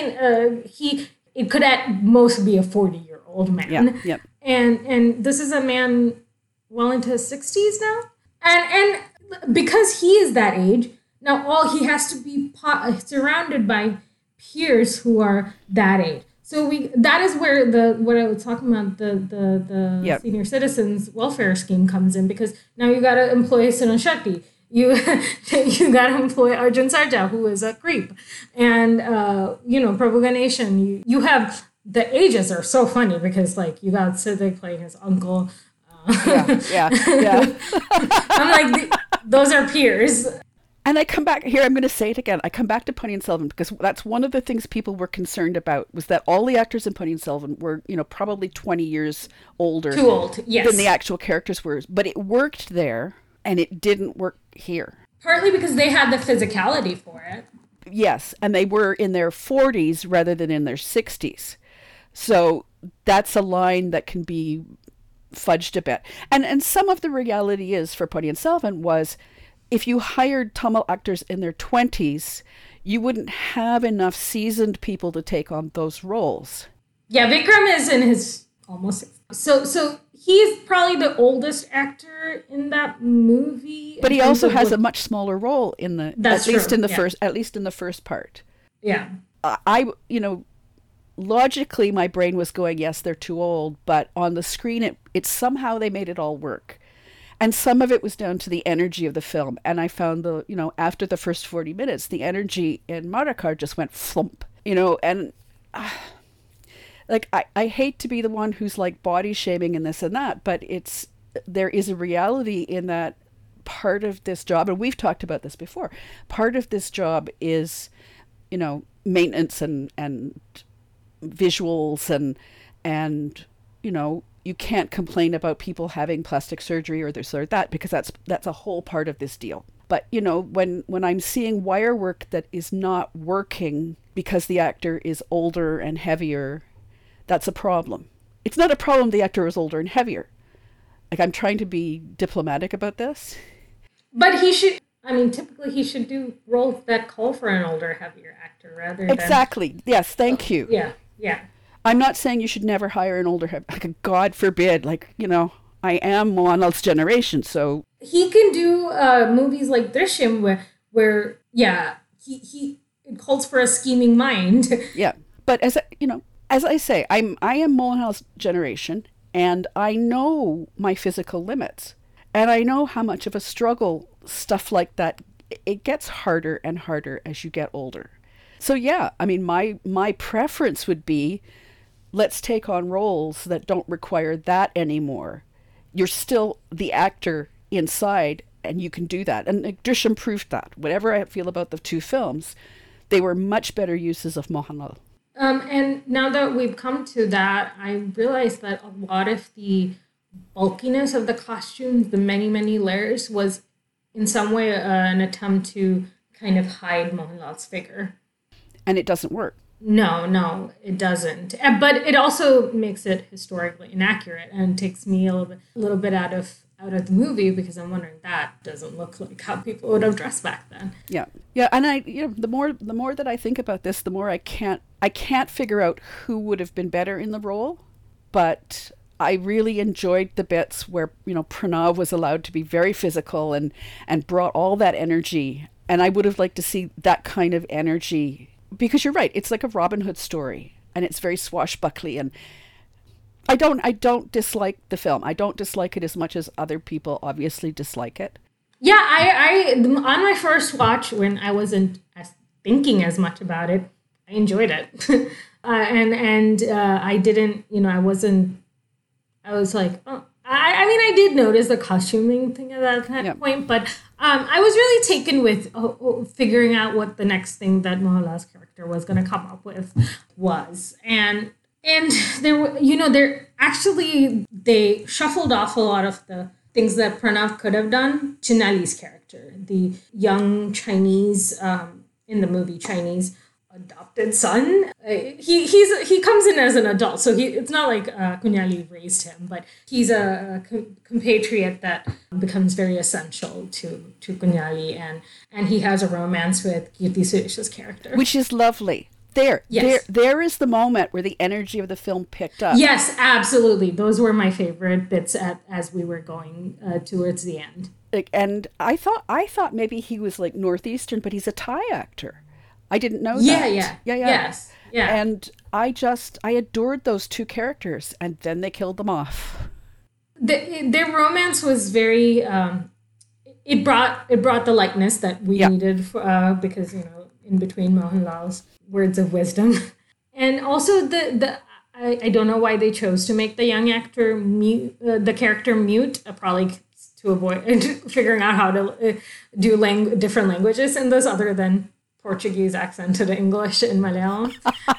it could at most be a 40-year-old man.
Yeah.
And this is a man well into his 60s now. And because he is that age, now all he has to be surrounded by peers who are that age. So that is where what I was talking about, the senior citizens welfare scheme comes in, because now you got to employ Sunil Shetty. You got to employ Arjun Sarja, who is a creep. And, Prabhu Ganeshan, you have, the ages are so funny because, you got Siddique playing his uncle.
Yeah.
I'm like, those are peers.
And I come back here, I'm going to say it again. I come back to Ponniyin Selvan because that's one of the things people were concerned about, was that all the actors in Ponniyin Selvan were, probably 20 years older.
Too old, yes.
Than the actual characters were. But it worked there, and it didn't work here.
Partly because they had the physicality for it.
Yes, and they were in their 40s rather than in their 60s. So that's a line that can be fudged a bit. And some of the reality is for Ponniyin Selvan was, if you hired Tamil actors in their 20s, you wouldn't have enough seasoned people to take on those roles.
Yeah, Vikram is in his almost 60s. So he's probably the oldest actor in that movie.
But he also has a much smaller role in the
first
in the first part.
Yeah.
Logically my brain was going, yes, they're too old, but on the screen it somehow they made it all work. And some of it was down to the energy of the film. And I found after the first 40 minutes, the energy in Marichal just went flump, and like I hate to be the one who's like body shaming and this and that, but there is a reality in that part of this job, and we've talked about this before, part of this job is, maintenance and visuals and you can't complain about people having plastic surgery or this or that, because that's a whole part of this deal. But when I'm seeing wire work that is not working because the actor is older and heavier, that's a problem. It's not a problem the actor is older and heavier. Like, I'm trying to be diplomatic about this.
But typically he should do roles that call for an older, heavier actor rather than...
Exactly. Yes, thank you.
Yeah.
I'm not saying you should never hire an older, God forbid, I am Mohanlal's generation, so...
He can do movies like Drishyam where he it calls for a scheming mind.
Yeah, but as I say, I am Mohanlal's generation, and I know my physical limits, and I know how much of a struggle stuff like that, it gets harder and harder as you get older. So yeah, my preference would be, let's take on roles that don't require that anymore. You're still the actor inside, and you can do that. And Drishyam proved that. Whatever I feel about the two films, they were much better uses of Mohanlal.
And now that we've come to that, I realized that a lot of the bulkiness of the costumes, the many, many layers, was in some way an attempt to kind of hide Mohanlal's figure.
And it doesn't work.
No, it doesn't. But it also makes it historically inaccurate and takes me a little bit out of the movie, because I'm wondering, that doesn't look like how people would have dressed back then.
Yeah, and the more that I think about this, the more I can't figure out who would have been better in the role, but I really enjoyed the bits where Pranav was allowed to be very physical and brought all that energy, and I would have liked to see that kind of energy, because you're right, it's like a Robin Hood story, and it's very swashbuckly, and I don't dislike the film. I don't dislike it as much as other people obviously dislike it.
Yeah, I on my first watch, when I wasn't thinking as much about it, I enjoyed it. and I didn't, I was like, oh, I did notice the costuming thing at that point, but I was really taken with figuring out what the next thing that Mohanlal's character was going to come up with was. And they shuffled off a lot of the things that Pranav could have done. Chinali's character, the young Chinese, in the movie, Chinese adopted son. He comes in as an adult, so it's not like Kunyali raised him, but he's a compatriot that becomes very essential to Kunyali, and he has a romance with Kirti Suresh's character,
which is lovely. There is the moment where the energy of the film picked up.
Yes, absolutely. Those were my favorite bits as we were going towards the end.
And I thought maybe he was like Northeastern, but he's a Thai actor. I didn't know that.
Yeah. Yes. Yeah.
And I adored those two characters, and then they killed them off.
Their romance was very. It brought the likeness that we needed because in between Mohanlal's words of wisdom, and also I don't know why they chose to make the young actor mute, the character mute, probably to avoid figuring out how to do different languages in this other than Portuguese accent to the English in Malayalam.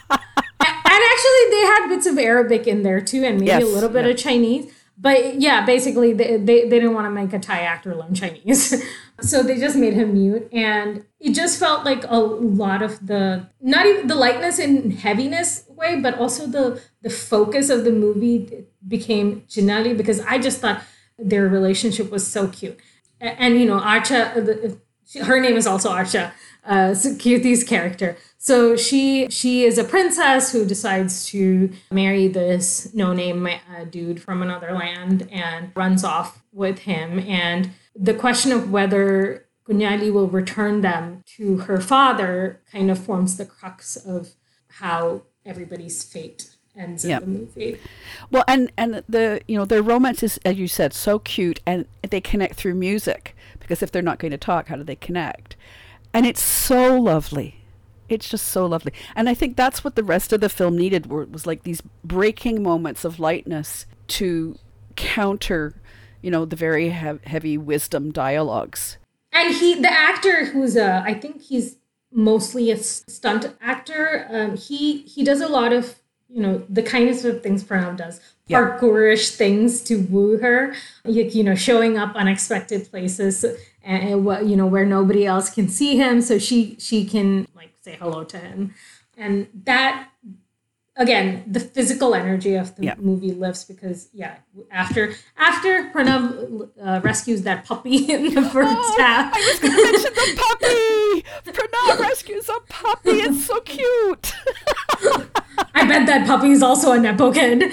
And actually they had bits of Arabic in there too, and maybe a little bit of Chinese. But yeah, basically they didn't want to make a Thai actor learn Chinese. So they just made him mute. And it just felt like a lot of not even the lightness and heaviness way, but also the focus of the movie became Chinali, because I just thought their relationship was so cute. And Archa, her name is also Archa, Kirti's character. So she is a princess who decides to marry this no-name dude from another land and runs off with him. And the question of whether Kunyali will return them to her father kind of forms the crux of how everybody's fate ends in the movie.
Well, and their romance is, as you said, so cute, and they connect through music, because if they're not going to talk, how do they connect? And it's so lovely. It's just so lovely. And I think that's what the rest of the film needed, was like these breaking moments of lightness to counter, the very heavy wisdom dialogues.
And the actor who's I think he's mostly a stunt actor. He does a lot of, the kindness of things Pranav does.
Yeah.
Parkourish things to woo her, showing up unexpected places and where nobody else can see him. So she can like say hello to him. And that, again, the physical energy of the movie lifts because, after Pranav rescues that puppy in the first half.
I was going to mention the puppy! Pranav rescues a puppy. It's so cute.
I bet that puppy is also a Nepo kid.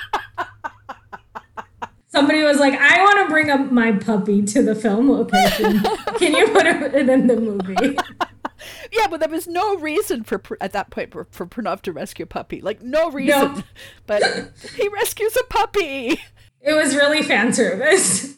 Somebody was like, I want to bring up my puppy to the film location. Can you put it in the movie?
Yeah, but there was no reason at that point for Pranav to rescue a puppy. Like, no reason.
Nope.
But he rescues a puppy.
It was really fan service.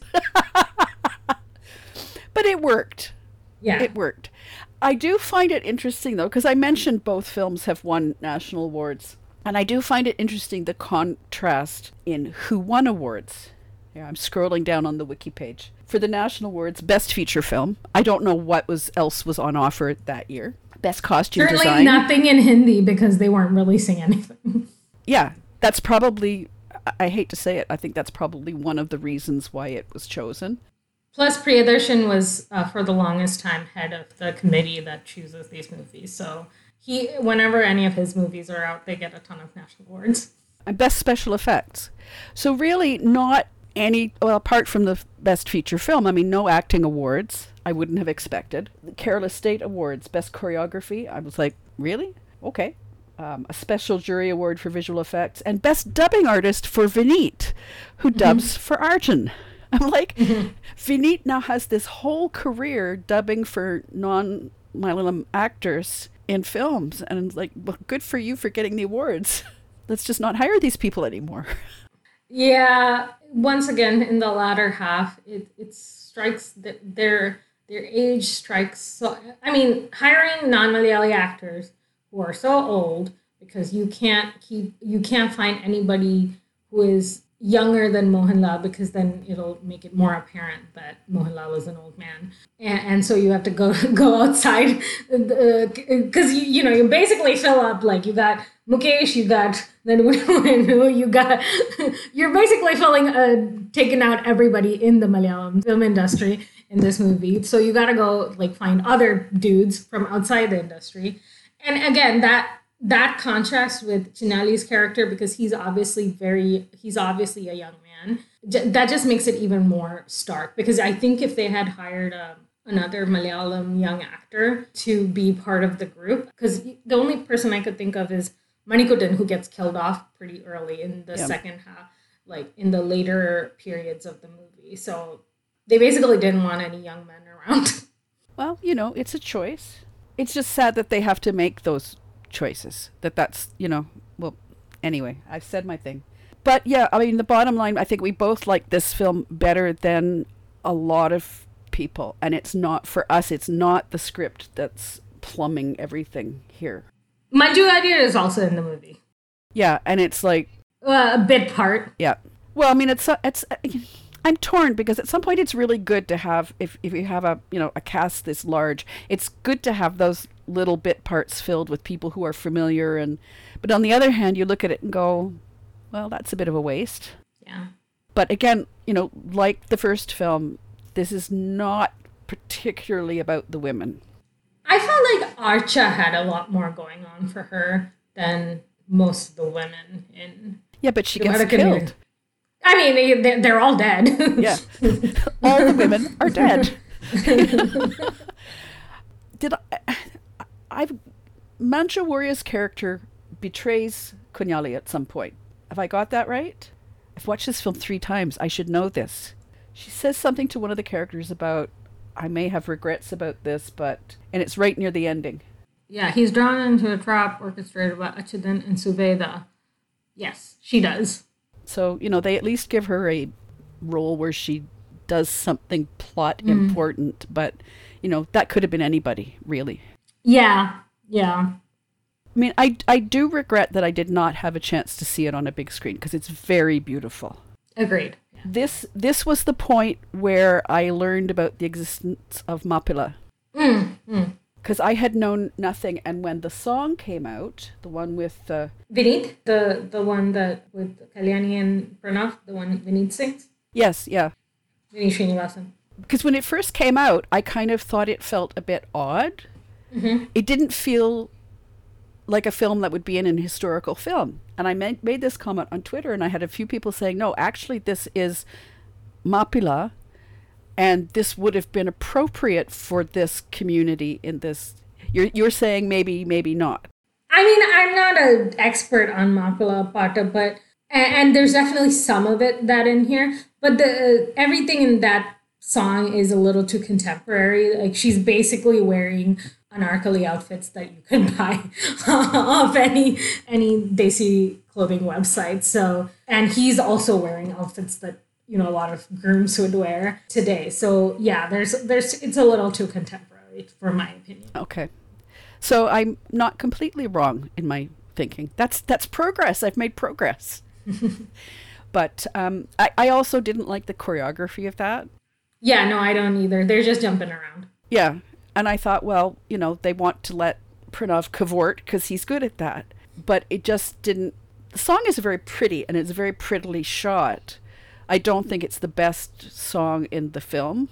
But it worked.
Yeah.
It worked. I do find it interesting, though, because I mentioned both films have won national awards. And I do find it interesting, the contrast in who won awards. Yeah, I'm scrolling down on the wiki page. For the national awards, Best Feature Film. I don't know what else was on offer that year. Best Costume
Certainly
Design.
nothing in Hindi because they weren't releasing anything.
Yeah, that's probably, I hate to say it, I think that's probably one of the reasons why it was chosen.
Plus, Priyadarshan was, for the longest time, head of the committee that chooses these movies. So whenever any of his movies are out, they get a ton of national awards.
And Best Special Effects. So really not apart from the Best Feature Film, I mean, no acting awards. I wouldn't have expected. The Careless State Awards, Best Choreography. I was like, really? Okay. A special jury award for visual effects, and Best Dubbing Artist for Vineet, who dubs for Arjun. I'm like, Vineet now has this whole career dubbing for non-Malayalam actors in films. And it's like, well, good for you for getting the awards. Let's just not hire these people anymore.
Yeah, once again, in the latter half, it strikes that their age strikes. So, I mean, hiring non-Malayali actors who are so old because you can't find anybody who is younger than Mohanlal because then it'll make it more apparent that Mohanlal is an old man, and so you have to go outside because you basically fill up, like, you got Mukesh, you got you're basically taking out everybody in the Malayalam film industry in this movie. So you got to go like find other dudes from outside the industry, and again that contrast with Chinali's character, because he's obviously a young man. That just makes it even more stark, because I think if they had hired another Malayalam young actor to be part of the group, because the only person I could think of is Manikuttan, who gets killed off pretty early in the second half, like in the later periods of the movie. So they basically didn't want any young men around.
Well, it's a choice. It's just sad that they have to make those choices. That's, well, anyway, I've said my thing. But yeah, I mean, the bottom line, I think we both like this film better than a lot of people. And it's not, for us, it's not the script that's plumbing everything here.
Manju Warrier is also in the movie.
Yeah, and it's like
a bit part.
Yeah. Well, I mean, it's I'm torn, because at some point it's really good to have, if you have a cast this large, it's good to have those little bit parts filled with people who are familiar, but on the other hand, you look at it and go, well, that's a bit of a waste.
Yeah.
But again, like the first film, this is not particularly about the women. I
felt like Archa had a lot more going on for her than most of the women in.
Yeah, but she gets killed.
I mean, they're all dead.
Yeah. All the women are dead. Manju Warrior's character betrays Kunyali at some point. Have I got that right? I've watched this film 3 times. I should know this. She says something to one of the characters about, I may have regrets about this, and it's right near the ending.
Yeah, he's drawn into a trap orchestrated by Achudan and Suveda. Yes, she does.
So, they at least give her a role where she does something plot important, but, that could have been anybody, really.
Yeah. Yeah.
I mean, I do regret that I did not have a chance to see it on a big screen because it's very beautiful.
Agreed. Yeah.
This was the point where I learned about the existence of Mapila because I had known nothing. And when the song came out, the one with
Vineet, the one that with Kalyani and Pranav, the one Vineet sings.
yes, yeah,
Vineet Srinivasan.
because when it first came out, I kind of thought it felt a bit odd. It didn't feel like a film that would be in an historical film. And I made this comment on Twitter, and I had a few people saying, no, actually, this is Mapila, and this would have been appropriate for this community in this. You're saying maybe not.
I mean, I'm not an expert on Mapila Pata, but and there's definitely some of it that in here, but the everything in that song is a little too contemporary. Like she's basically wearing anarkali outfits that you could buy off any Desi clothing website. So, and he's also wearing outfits that a lot of grooms would wear today. So yeah, there's it's a little too contemporary for my opinion.
Okay, so I'm not completely wrong in my thinking. That's progress. I've made progress. But I also didn't like the choreography of that.
Yeah, no, I don't either. They're just jumping around.
Yeah. And I thought, well, they want to let Pranav cavort because he's good at that. But it just didn't. The song is very pretty and it's very prettily shot. I don't think it's the best song in the film.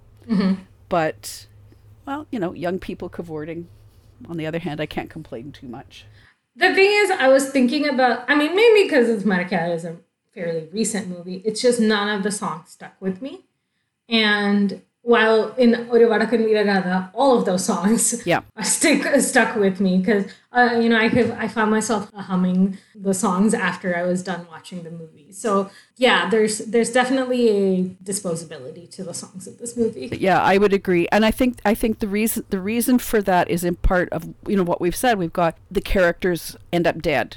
But, well, young people cavorting. On the other hand, I can't complain too much.
The thing is, I was thinking about, I mean, maybe because it's Marquette is a fairly recent movie, it's just none of the songs stuck with me. And while in Orivada Kanviragada, all of those songs are stuck with me because, I found myself humming the songs after I was done watching the movie. So, yeah, there's definitely a disposability to the songs of this movie.
Yeah, I would agree. And I think the reason for that is in part of, what we've said. We've got the characters end up dead.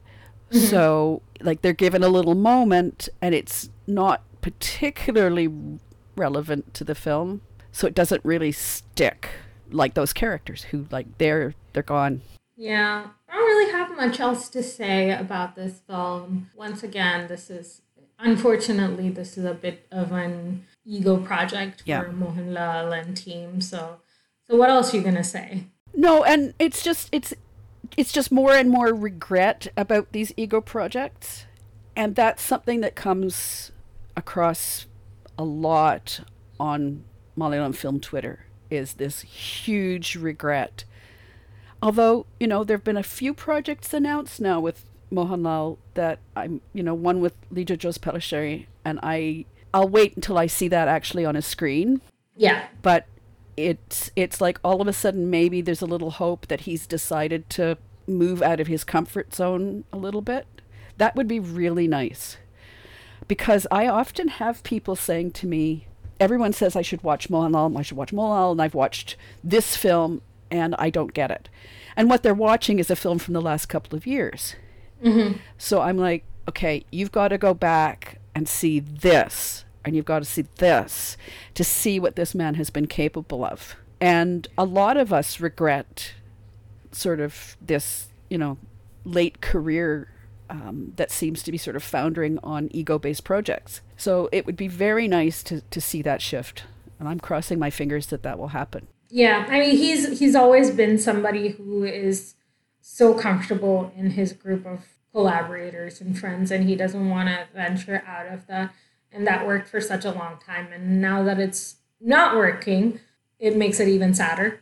So, like, they're given a little moment and it's not particularly relevant to the film, so it doesn't really stick like those characters who they're gone.
Yeah, I don't really have much else to say about this film. Once again, unfortunately this is a bit of an ego project for Mohanlal and team. So what else are you gonna say? No,
and it's just more and more regret about these ego projects, and that's something that comes across a lot on Malayalam film Twitter, is this huge regret. Although, there have been a few projects announced now with Mohanlal that I'm, one with Lijo Jos Pelisheri, and I'll wait until I see that actually on a screen. Yeah. But it's like all of a sudden maybe there's a little hope that he's decided to move out of his comfort zone a little bit. That would be really nice. Because I often have people saying to me, everyone says I should watch Mohanlal, and I've watched this film and I don't get it. And what they're watching is a film from the last couple of years. So I'm like, okay, you've got to go back and see this, and you've got to see this to see what this man has been capable of. And a lot of us regret sort of this, late career that seems to be sort of foundering on ego-based projects. So it would be very nice to see that shift. And I'm crossing my fingers that will happen. Yeah, I mean, he's always been somebody who is so comfortable in his group of collaborators and friends, and he doesn't want to venture out of that. And that worked for such a long time. And now that it's not working, it makes it even sadder.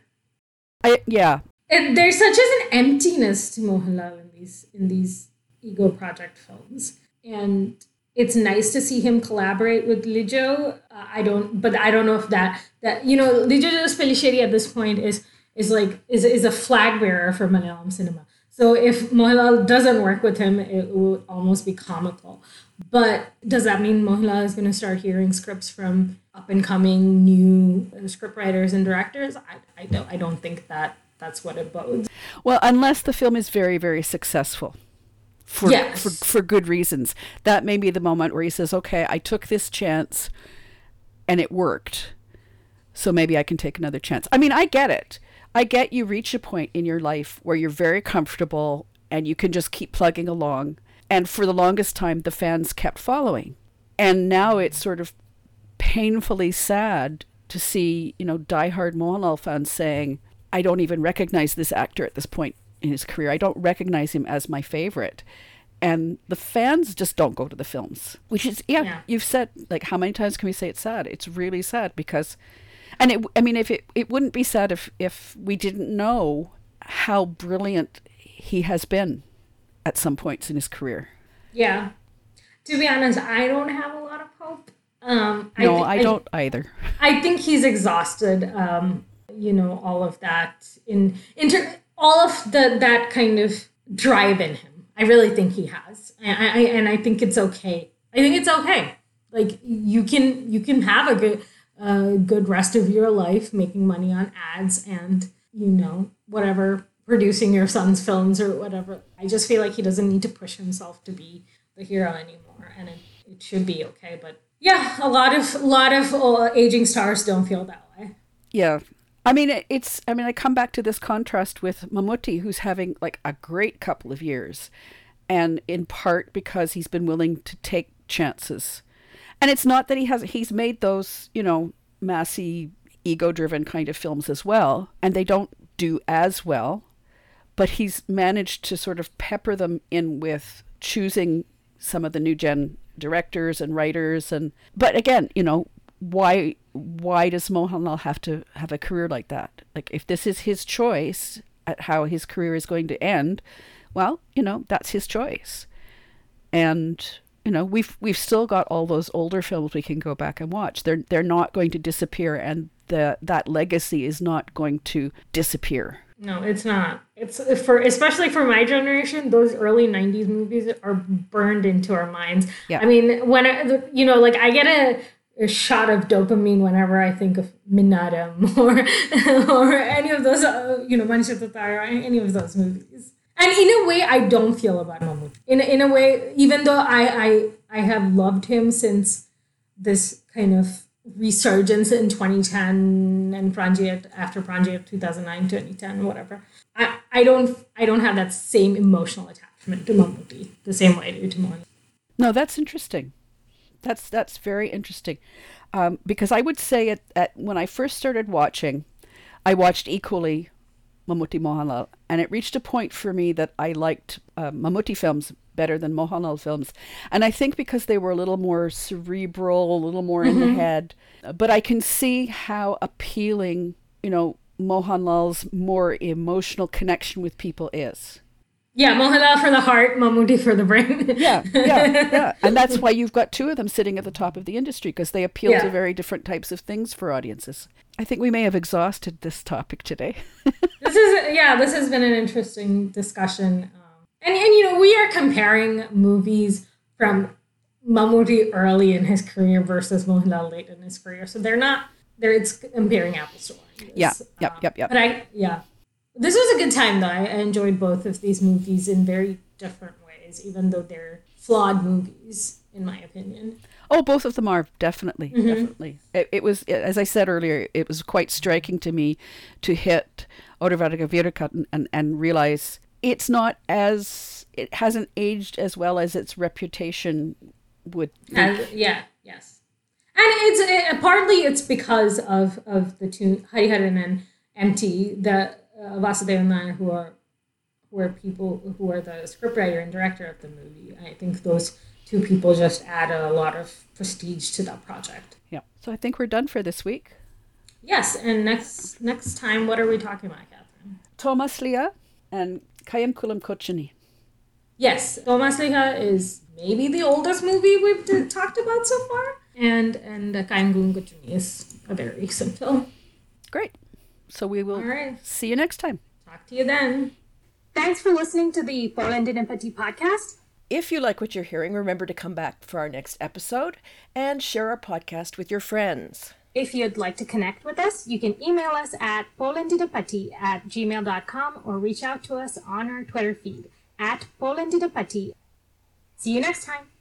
There's such an emptiness to Mohanlal in these ego project films, and it's nice to see him collaborate with Lijo. I don't know if that Lijo Jos Pelisheri at this point is a flag bearer for Malayalam cinema. So if Mohanlal doesn't work with him, it will almost be comical. But does that mean Mohanlal is going to start hearing scripts from up and coming new scriptwriters and directors? I don't think that's what it bodes. Well, unless the film is very, very successful. For good reasons. That may be the moment where he says, okay, I took this chance and it worked, so maybe I can take another chance. I mean, I get it. I get you reach a point in your life where you're very comfortable and you can just keep plugging along. And for the longest time, the fans kept following. And now it's sort of painfully sad to see, diehard Mohanlal fans saying, I don't even recognize this actor at this point in his career. I don't recognize him as my favorite. And the fans just don't go to the films, which is, you've said, like, how many times can we say it's sad? It's really sad because, and it wouldn't be sad if we didn't know how brilliant he has been at some points in his career.
Yeah. To be honest, I don't have a lot of hope.
I don't either.
I think he's exhausted, all of that all of that kind of drive in him. I really think he has. And I think it's okay. I think it's okay. Like, you can have a good rest of your life making money on ads and, whatever, producing your son's films or whatever. I just feel like he doesn't need to push himself to be the hero anymore, and it should be okay. But yeah, a lot of aging stars don't feel that way.
Yeah. I come back to this contrast with Mammootty, who's having like a great couple of years, and in part because he's been willing to take chances. And it's not that he's made those, massy, ego-driven kind of films as well, and they don't do as well, but he's managed to sort of pepper them in with choosing some of the new gen directors and writers. But again, why does Mohanlal have to have a career like that? Like, if this is his choice at how his career is going to end, well, that's his choice. And we've still got all those older films we can go back and watch. They're not going to disappear, and that legacy is not going to disappear.
No, it's not. It's especially for my generation, those early 90s movies are burned into our minds. Yeah. I mean, when I get a shot of dopamine whenever I think of Minnaram or any of those, Manisha Tatar, or any of those movies. And in a way, I don't feel about Mammootty. In a way, even though I have loved him since this kind of resurgence in 2010 and after Pranjit 2009, 2010, whatever. I don't have that same emotional attachment to Mammootty the same way I do to Mohan.
No, that's interesting. That's very interesting. Because I would say when I first started watching, I watched equally Mammootty Mohanlal, and it reached a point for me that I liked Mammootty films better than Mohanlal films. And I think because they were a little more cerebral, a little more in the head. But I can see how appealing, Mohanlal's more emotional connection with people is.
Yeah, Mohanlal for the heart, Mammootty for the brain.
Yeah. And that's why you've got two of them sitting at the top of the industry, because they appeal to very different types of things for audiences. I think we may have exhausted this topic today.
This has been an interesting discussion. And we are comparing movies from Mammootty early in his career versus Mohanlal late in his career. So it's comparing apples to oranges.
Yeah.
But this was a good time, though. I enjoyed both of these movies in very different ways, even though they're flawed movies, in my opinion.
Oh, both of them are, definitely, definitely. It was, as I said earlier, it was quite striking to me to hit Oruvarga Veerakat and realize it hasn't aged as well as its reputation would.
Yes. And partly it's because of the two, Hariharan and MT, the Vasudevan Nair, who are people who are the scriptwriter and director of the movie. I think those two people just added a lot of prestige to that project.
Yeah. So I think we're done for this week.
Yes, and next time, what are we talking about, Catherine?
Thomas Lia and Kayam Kulam Kochini.
Yes, Thomas Lia is maybe the oldest movie we've talked about so far, and Kayam Kulam Kochini is a very recent film.
Great. So we will see you next time.
Talk to you then.
Thanks for listening to the Paul and Dinapati podcast.
If you like what you're hearing, remember to come back for our next episode and share our podcast with your friends.
If you'd like to connect with us, you can email us at polandidapati@gmail.com or reach out to us on our Twitter feed @polandidapati. See you next time.